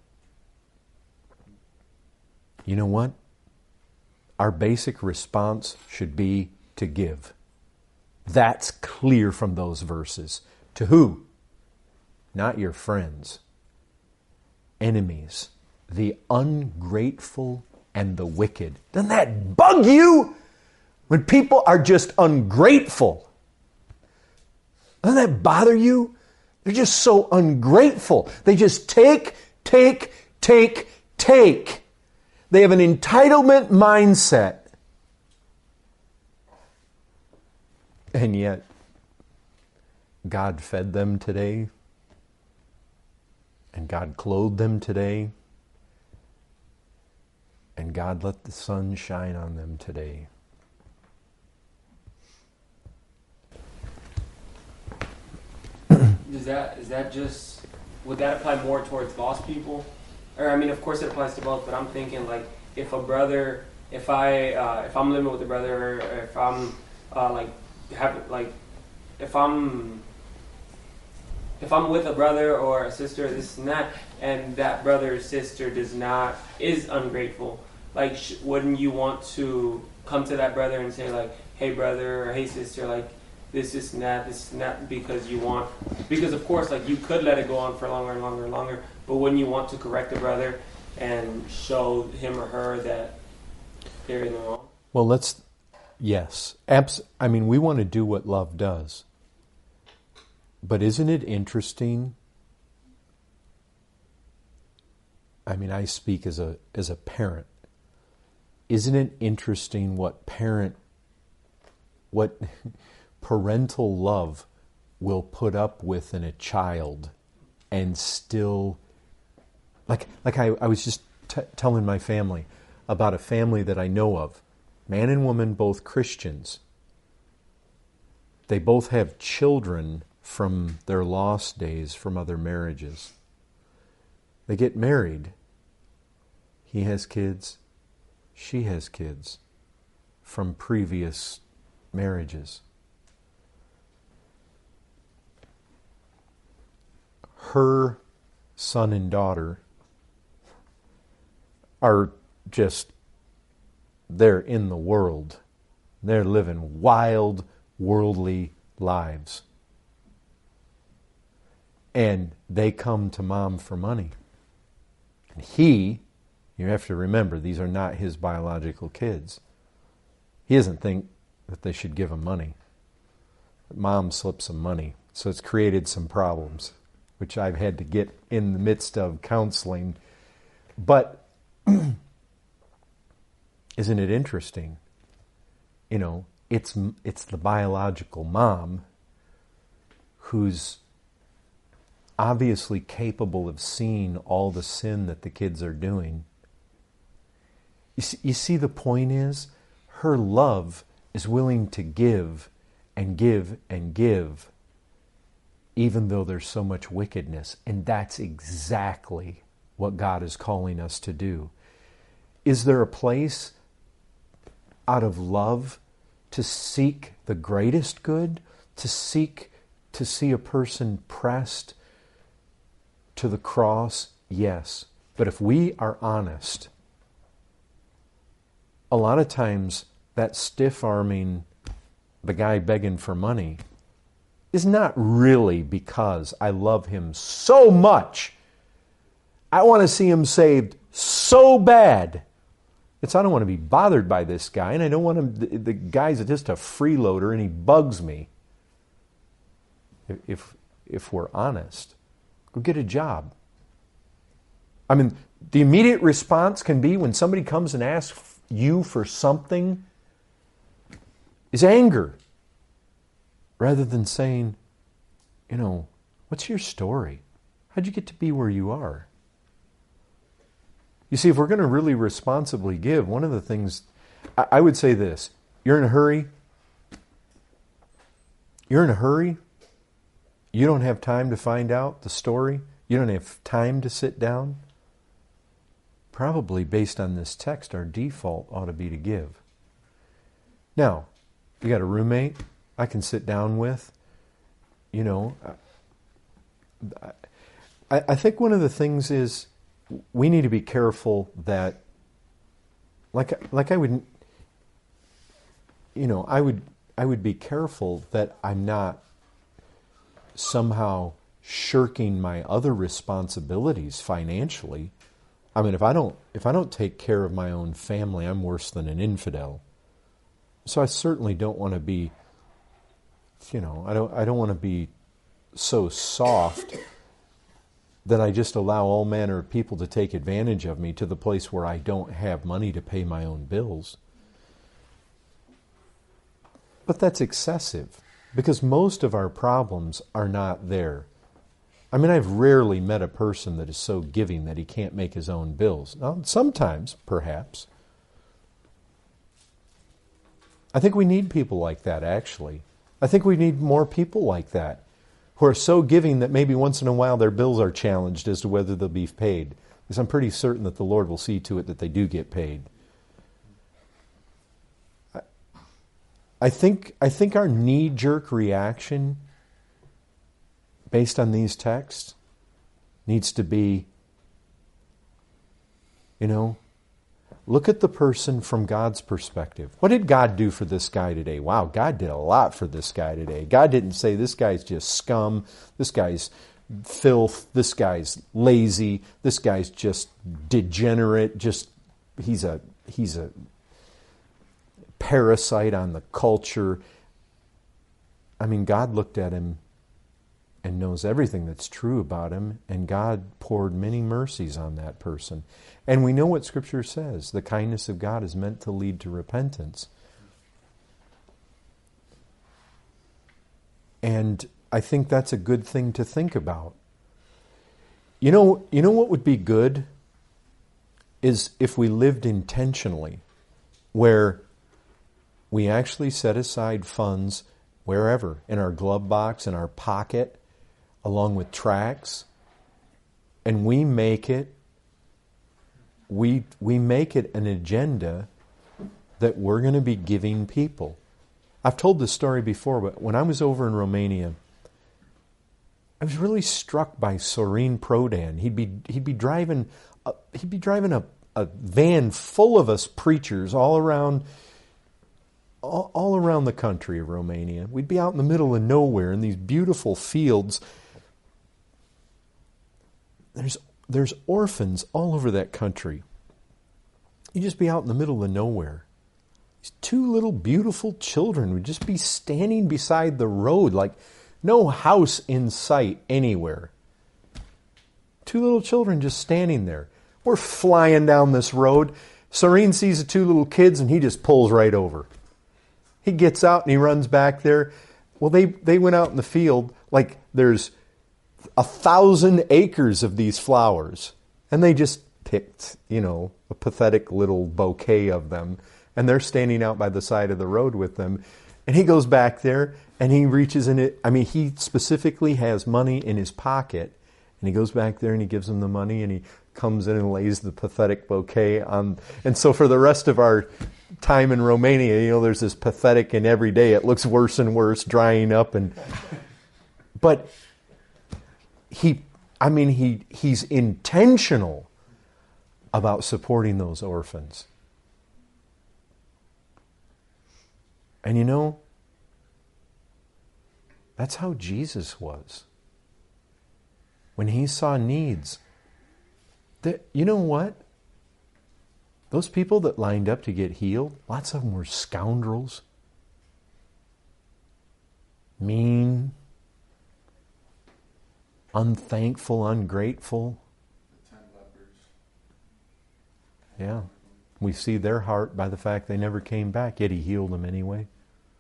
A: You know what? Our basic response should be to give. That's clear from those verses. To who? Not your friends. Enemies. The ungrateful and the wicked. Doesn't that bug you? When people are just ungrateful. Doesn't that bother you? They're just so ungrateful. They just take, take, take, take. They have an entitlement mindset. And yet, God fed them today. And God clothed them today. And God let the sun shine on them today.
E: Does that, is that just, would that apply more towards lost people? Or, I mean, of course it applies to both, but I'm thinking, like, if a brother, if I, uh, if I'm living with a brother, or if I'm, uh, like, have, like, if I'm, if I'm with a brother or a sister, this and that, and that brother or sister does not, is ungrateful, like, sh- wouldn't you want to come to that brother and say, like, hey, brother, or hey, sister, like, this, this, and that, this, and that, because you want, because, of course, like, you could let it go on for longer and longer and longer, but wouldn't you want to correct the brother and show him or her that they're in the wrong?
A: Well, let's, yes. Abs- I mean, we want to do what love does. But isn't it interesting? I mean, I speak as a as a parent. Isn't it interesting what parent, what parental love will put up with in a child and still, like like I, I was just t- telling my family about a family that I know of, man and woman, both Christians. They both have children from their lost days from other marriages. They get married. He has kids. She has kids from previous marriages. Her son and daughter are just, they're in the world. They're living wild, worldly lives. And they come to mom for money. And he, you have to remember, these are not his biological kids. He doesn't think that they should give him money. But mom slips him money. So it's created some problems, which I've had to get in the midst of counseling. But isn't it interesting? You know, it's it's the biological mom who's obviously capable of seeing all the sin that the kids are doing. You see, you see, the point is, her love is willing to give and give and give, even though there's so much wickedness. And that's exactly what God is calling us to do. Is there a place out of love to seek the greatest good, to seek to see a person pressed to the cross? Yes. But if we are honest, a lot of times that stiff-arming the guy begging for money is not really because I love him so much. I want to see him saved so bad. It's I don't want to be bothered by this guy, and I don't want him, the, the guy's just a freeloader and he bugs me. If, if, if we're honest, go get a job. I mean, the immediate response can be when somebody comes and asks you for something is anger, rather than saying, you know, what's your story? How'd you get to be where you are? You see, if we're going to really responsibly give, one of the things, I, I would say this, you're in a hurry, you're in a hurry, you don't have time to find out the story, you don't have time to sit down, probably based on this text, our default ought to be to give. Now, you got a roommate I can sit down with, you know, I, I think one of the things is we need to be careful that, like, like I would, you know, I would, I would be careful that I'm not somehow shirking my other responsibilities financially. I mean, if I don't, if I don't take care of my own family, I'm worse than an infidel. So I certainly don't want to be, you know, I don't, I don't want to be so soft that I just allow all manner of people to take advantage of me to the place where I don't have money to pay my own bills. But that's excessive, because most of our problems are not there. I mean, I've rarely met a person that is so giving that he can't make his own bills. Now, sometimes, perhaps. I think we need people like that, actually. I think we need more people like that, who are so giving that maybe once in a while their bills are challenged as to whether they'll be paid. Because I'm pretty certain that the Lord will see to it that they do get paid. I, I think I think our knee-jerk reaction based on these texts needs to be, you know, look at the person from God's perspective. What did God do for this guy today? Wow, God did a lot for this guy today. God didn't say this guy's just scum, this guy's filth, this guy's lazy, this guy's just degenerate, just he's a he's a parasite on the culture. I mean, God looked at him and knows everything that's true about him, and God poured many mercies on that person. And we know what Scripture says. The kindness of God is meant to lead to repentance. And I think that's a good thing to think about. You know, you know what would be good is if we lived intentionally, where we actually set aside funds wherever, in our glove box, in our pocket, along with tracts, and we make it we we make it an agenda that we're going to be giving people. I've told this story before, but when I was over in Romania, I was really struck by Sorin Prodan. He'd be he'd be driving a, he'd be driving a, a van full of us preachers all around all, all around the country of Romania. We'd be out in the middle of nowhere in these beautiful fields. There's there's orphans all over that country. You'd just be out in the middle of nowhere. These two little beautiful children would just be standing beside the road, like no house in sight anywhere. Two little children just standing there. We're flying down this road. Serene sees the two little kids and he just pulls right over. He gets out and he runs back there. Well, they, they went out in the field, like there's a thousand acres of these flowers. And they just picked, you know, a pathetic little bouquet of them. And they're standing out by the side of the road with them. And he goes back there and he reaches in it. I mean, he specifically has money in his pocket. And he goes back there and he gives them the money and he comes in and lays the pathetic bouquet on. And so for the rest of our time in Romania, you know, there's this pathetic, and every day it looks worse and worse, drying up. And but he, I mean, he he's intentional about supporting those orphans. And you know, that's how Jesus was. When he saw needs, that, you know what? Those people that lined up to get healed, lots of them were scoundrels, mean, unthankful, ungrateful.
C: The ten lepers.
A: Yeah. We see their heart by the fact they never came back, yet he healed them anyway.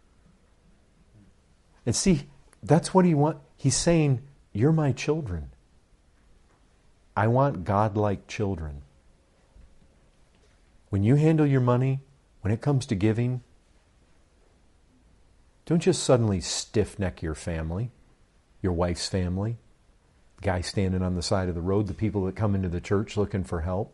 A: And see, that's what he wants. He's saying, you're my children. I want God-like children. When you handle your money, when it comes to giving, don't just suddenly stiff-neck your family, your wife's family, the guy standing on the side of the road, the people that come into the church looking for help.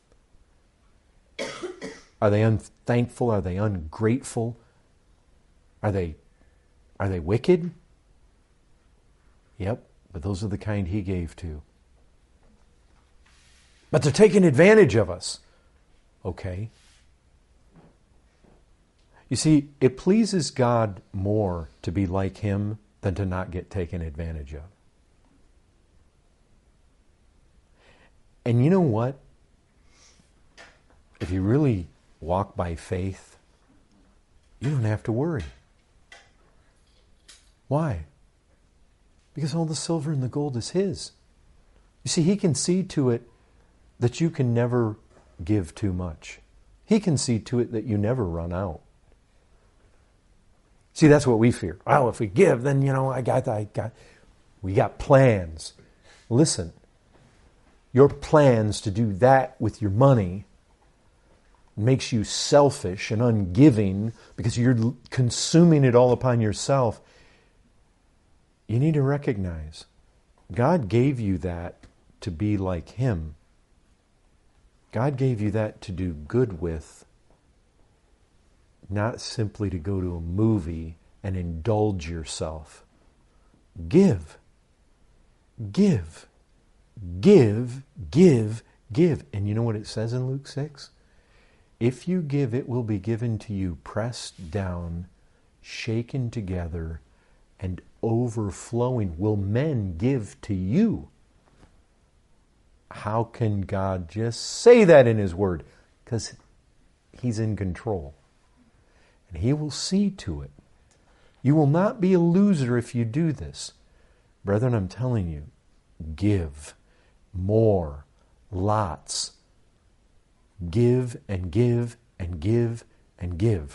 A: Are they unthankful? Are they ungrateful? Are they, are they wicked? Yep, but those are the kind he gave to. But they're taking advantage of us. Okay. You see, it pleases God more to be like him than to not get taken advantage of. And you know what? If you really walk by faith, you don't have to worry. Why? Because all the silver and the gold is his. You see, he can see to it that you can never give too much. He can see to it that you never run out. See, that's what we fear. Well, if we give, then, you know, I got, I got, we got plans. Listen, your plans to do that with your money makes you selfish and ungiving because you're consuming it all upon yourself. You need to recognize God gave you that to be like him. God gave you that to do good with, not simply to go to a movie and indulge yourself. Give. Give. Give. Give. Give. And you know what it says in Luke six? If you give, it will be given to you, pressed down, shaken together, and overflowing. Will men give to you? How can God just say that in his word? Because he's in control. And he will see to it. You will not be a loser if you do this. Brethren, I'm telling you, give more, lots. Give and give and give and give.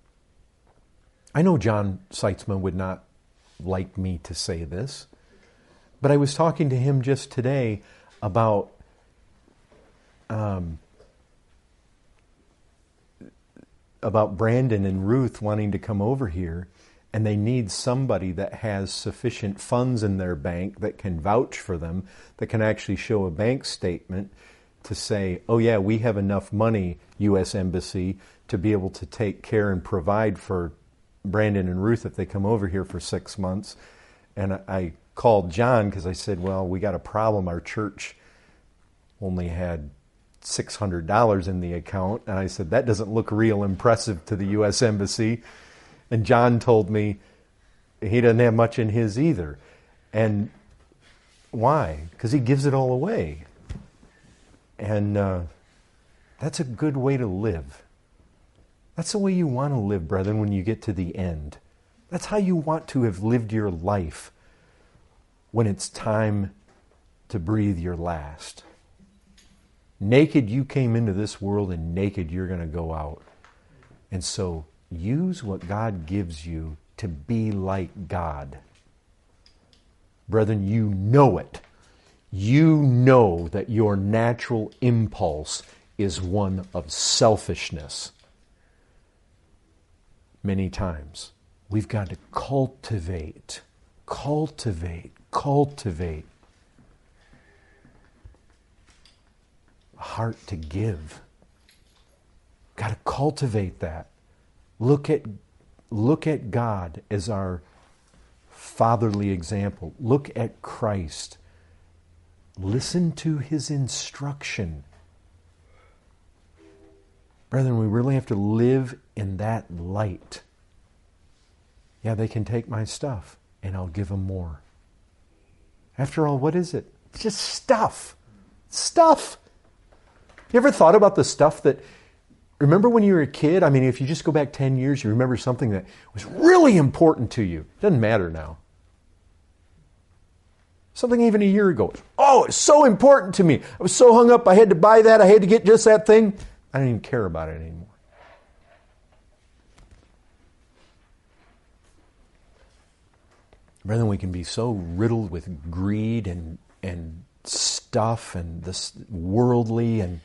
A: I know John Seitzman would not like me to say this, but I was talking to him just today about um, about Brandon and Ruth wanting to come over here, and they need somebody that has sufficient funds in their bank that can vouch for them, that can actually show a bank statement to say, oh yeah, we have enough money, U S Embassy, to be able to take care and provide for Brandon and Ruth if they come over here for six months. And I called John because I said, well, we got a problem. Our church only had six hundred dollars in the account. And I said, that doesn't look real impressive to the U S Embassy. And John told me he doesn't have much in his either. And why? Because he gives it all away. And uh, that's a good way to live. That's the way you want to live, brethren, when you get to the end. That's how you want to have lived your life when it's time to breathe your last. Naked you came into this world, and naked you're going to go out. And so use what God gives you to be like God. Brethren, you know it. You know that your natural impulse is one of selfishness. Many times, we've got to cultivate, cultivate, cultivate a heart to give. Got to cultivate that. Look at, look at God as our fatherly example. Look at Christ. Listen to His instruction. Brethren, we really have to live in that light. Yeah, they can take my stuff, and I'll give them more. After all, what is it? It's just stuff. Stuff. You ever thought about the stuff that... Remember when you were a kid? I mean, if you just go back ten years, you remember something that was really important to you. It doesn't matter now. Something even a year ago. Oh, it's so important to me. I was so hung up. I had to buy that. I had to get just that thing. I don't even care about it anymore. Brethren, we can be so riddled with greed and and stuff and this worldly, and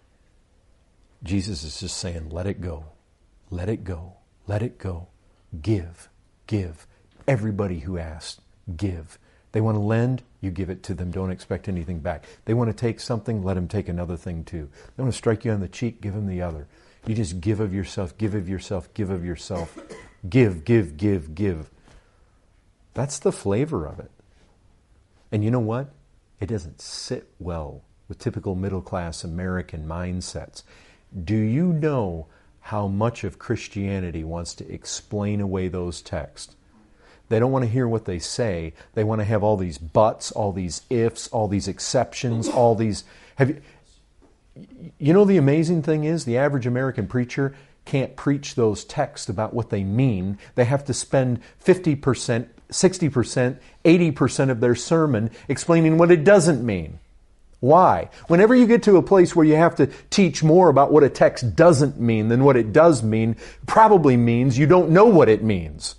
A: Jesus is just saying, let it go. Let it go. Let it go. Give. Give. Everybody who asks, give. They want to lend, you give it to them. Don't expect anything back. They want to take something, let them take another thing too. They want to strike you on the cheek, give them the other. You just give of yourself, give of yourself, give of yourself. Give, give, give, give. That's the flavor of it. And you know what? It doesn't sit well with typical middle-class American mindsets. Do you know how much of Christianity wants to explain away those texts? They don't want to hear what they say. They want to have all these buts, all these ifs, all these exceptions, all these... Have you, you know the amazing thing is, the average American preacher can't preach those texts about what they mean. They have to spend fifty percent, sixty percent, eighty percent of their sermon explaining what it doesn't mean. Why? Whenever you get to a place where you have to teach more about what a text doesn't mean than what it does mean, probably means you don't know what it means.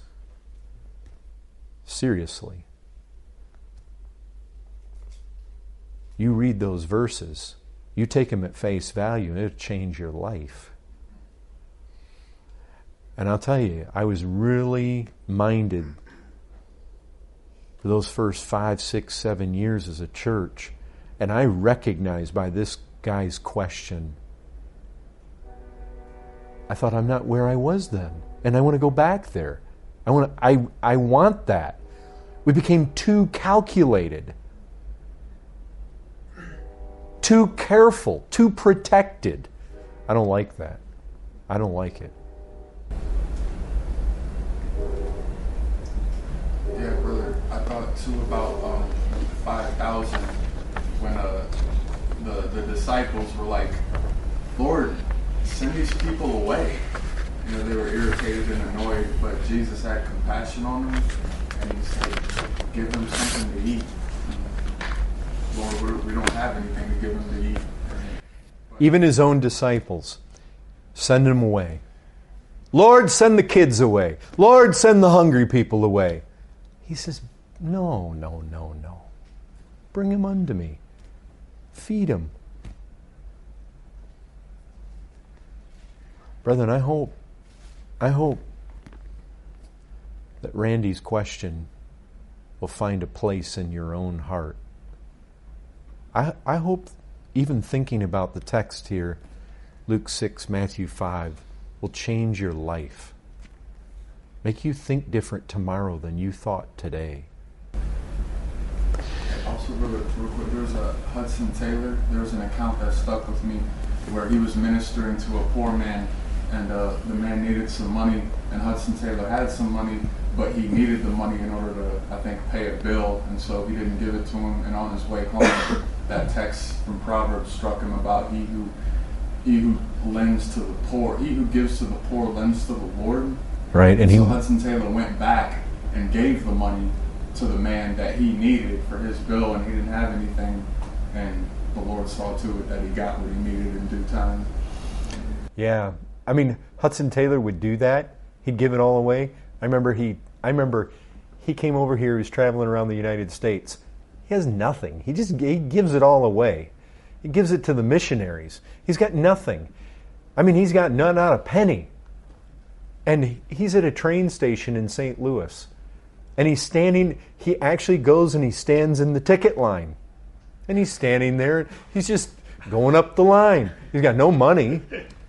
A: Seriously. You read those verses, you take them at face value, and it'll change your life. And I'll tell you, I was really minded for those first five, six, seven years as a church. And I recognized by this guy's question, I thought, I'm not where I was then. And I want to go back there. I want to, I, I want that. We became too calculated, too careful, too protected. I don't like that. I don't like it.
F: Yeah, brother. I thought too about um, five thousand when uh, the the disciples were like, "Lord, send these people away." You know, they were irritated and annoyed, but Jesus had compassion on them, and He said, "Give them something to eat." Lord, we're, we don't have anything to give them to eat. But
A: even His own disciples, send them away. Lord, send the kids away. Lord, send the hungry people away. He says, no, no, no, no. Bring them unto me. Feed them. Brethren, I hope, I hope that Randy's question will find a place in your own heart. I, I hope even thinking about the text here, Luke six, Matthew five, will change your life. Make you think different tomorrow than you thought today.
F: Also, real, real quick, there was a Hudson Taylor. There was an account that stuck with me where he was ministering to a poor man, and uh, the man needed some money, and Hudson Taylor had some money, but he needed the money in order to, I think, pay a bill, and so he didn't give it to him. And on his way home, that text from Proverbs struck him about he who he who lends to the poor, he who gives to the poor lends to the Lord.
A: Right, and
F: so
A: he
F: Hudson Taylor went back and gave the money to the man that he needed for his bill, and he didn't have anything, and the Lord saw to it that he got what he needed in due time.
A: Yeah, I mean, Hudson Taylor would do that. He'd give it all away. I remember he, I remember he came over here. He was traveling around the United States. He has nothing. He just he gives it all away. He gives it to the missionaries. He's got nothing. I mean, he's got not, not a penny. And he's at a train station in Saint Louis. And he's standing, he actually goes and he stands in the ticket line. And he's standing there. He's just going up the line. He's got no money.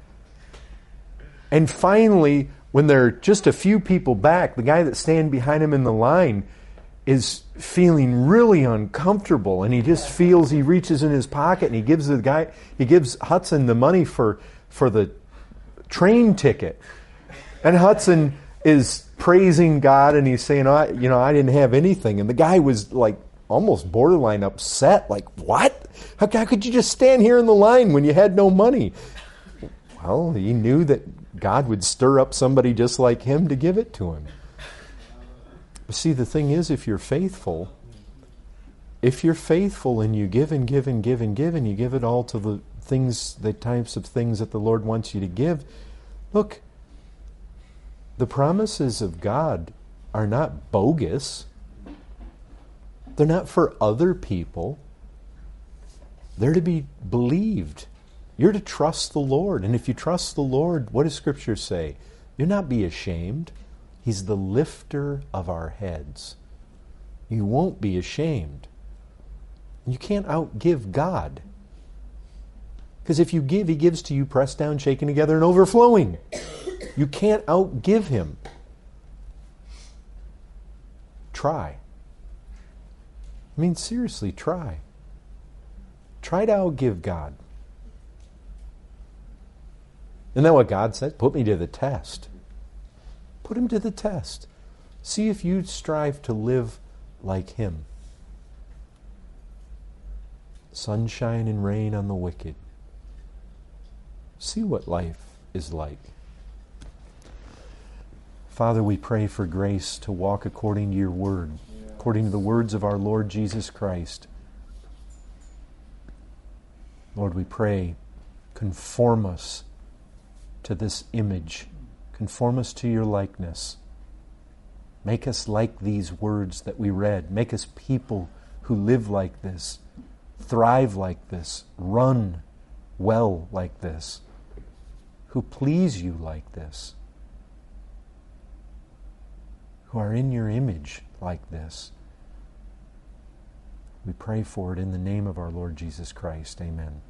A: And finally, when there are just a few people back, the guy that's standing behind him in the line is feeling really uncomfortable. And he just feels, he reaches in his pocket and he gives the guy, he gives Hudson the money for, for the train ticket. And Hudson is praising God and he's saying, I, you know, I didn't have anything. And the guy was like almost borderline upset. Like, what? How, how could you just stand here in the line when you had no money? Well, he knew that God would stir up somebody just like him to give it to him. But see, the thing is, if you're faithful, if you're faithful and you give and give and give and give and you give it all to the things, the types of things that the Lord wants you to give, look, the promises of God are not bogus. They're not for other people. They're to be believed. You're to trust the Lord. And if you trust the Lord, what does Scripture say? You'll not be ashamed. He's the lifter of our heads. You won't be ashamed. You can't outgive God. Because if you give, He gives to you pressed down, shaken together, and overflowing. You can't outgive Him. Try. I mean, seriously, try. Try to outgive God. Isn't that what God says? Put me to the test. Put Him to the test. See if you strive to live like Him. Sunshine and rain on the wicked. See what life is like. Father, we pray for grace to walk according to your word, yeah. according to the words of our Lord Jesus Christ. Lord, we pray, conform us to this image. Conform us to your likeness. Make us like these words that we read. Make us people who live like this, thrive like this, run well like this, who please you like this, who are in your image like this. We pray for it in the name of our Lord Jesus Christ. Amen.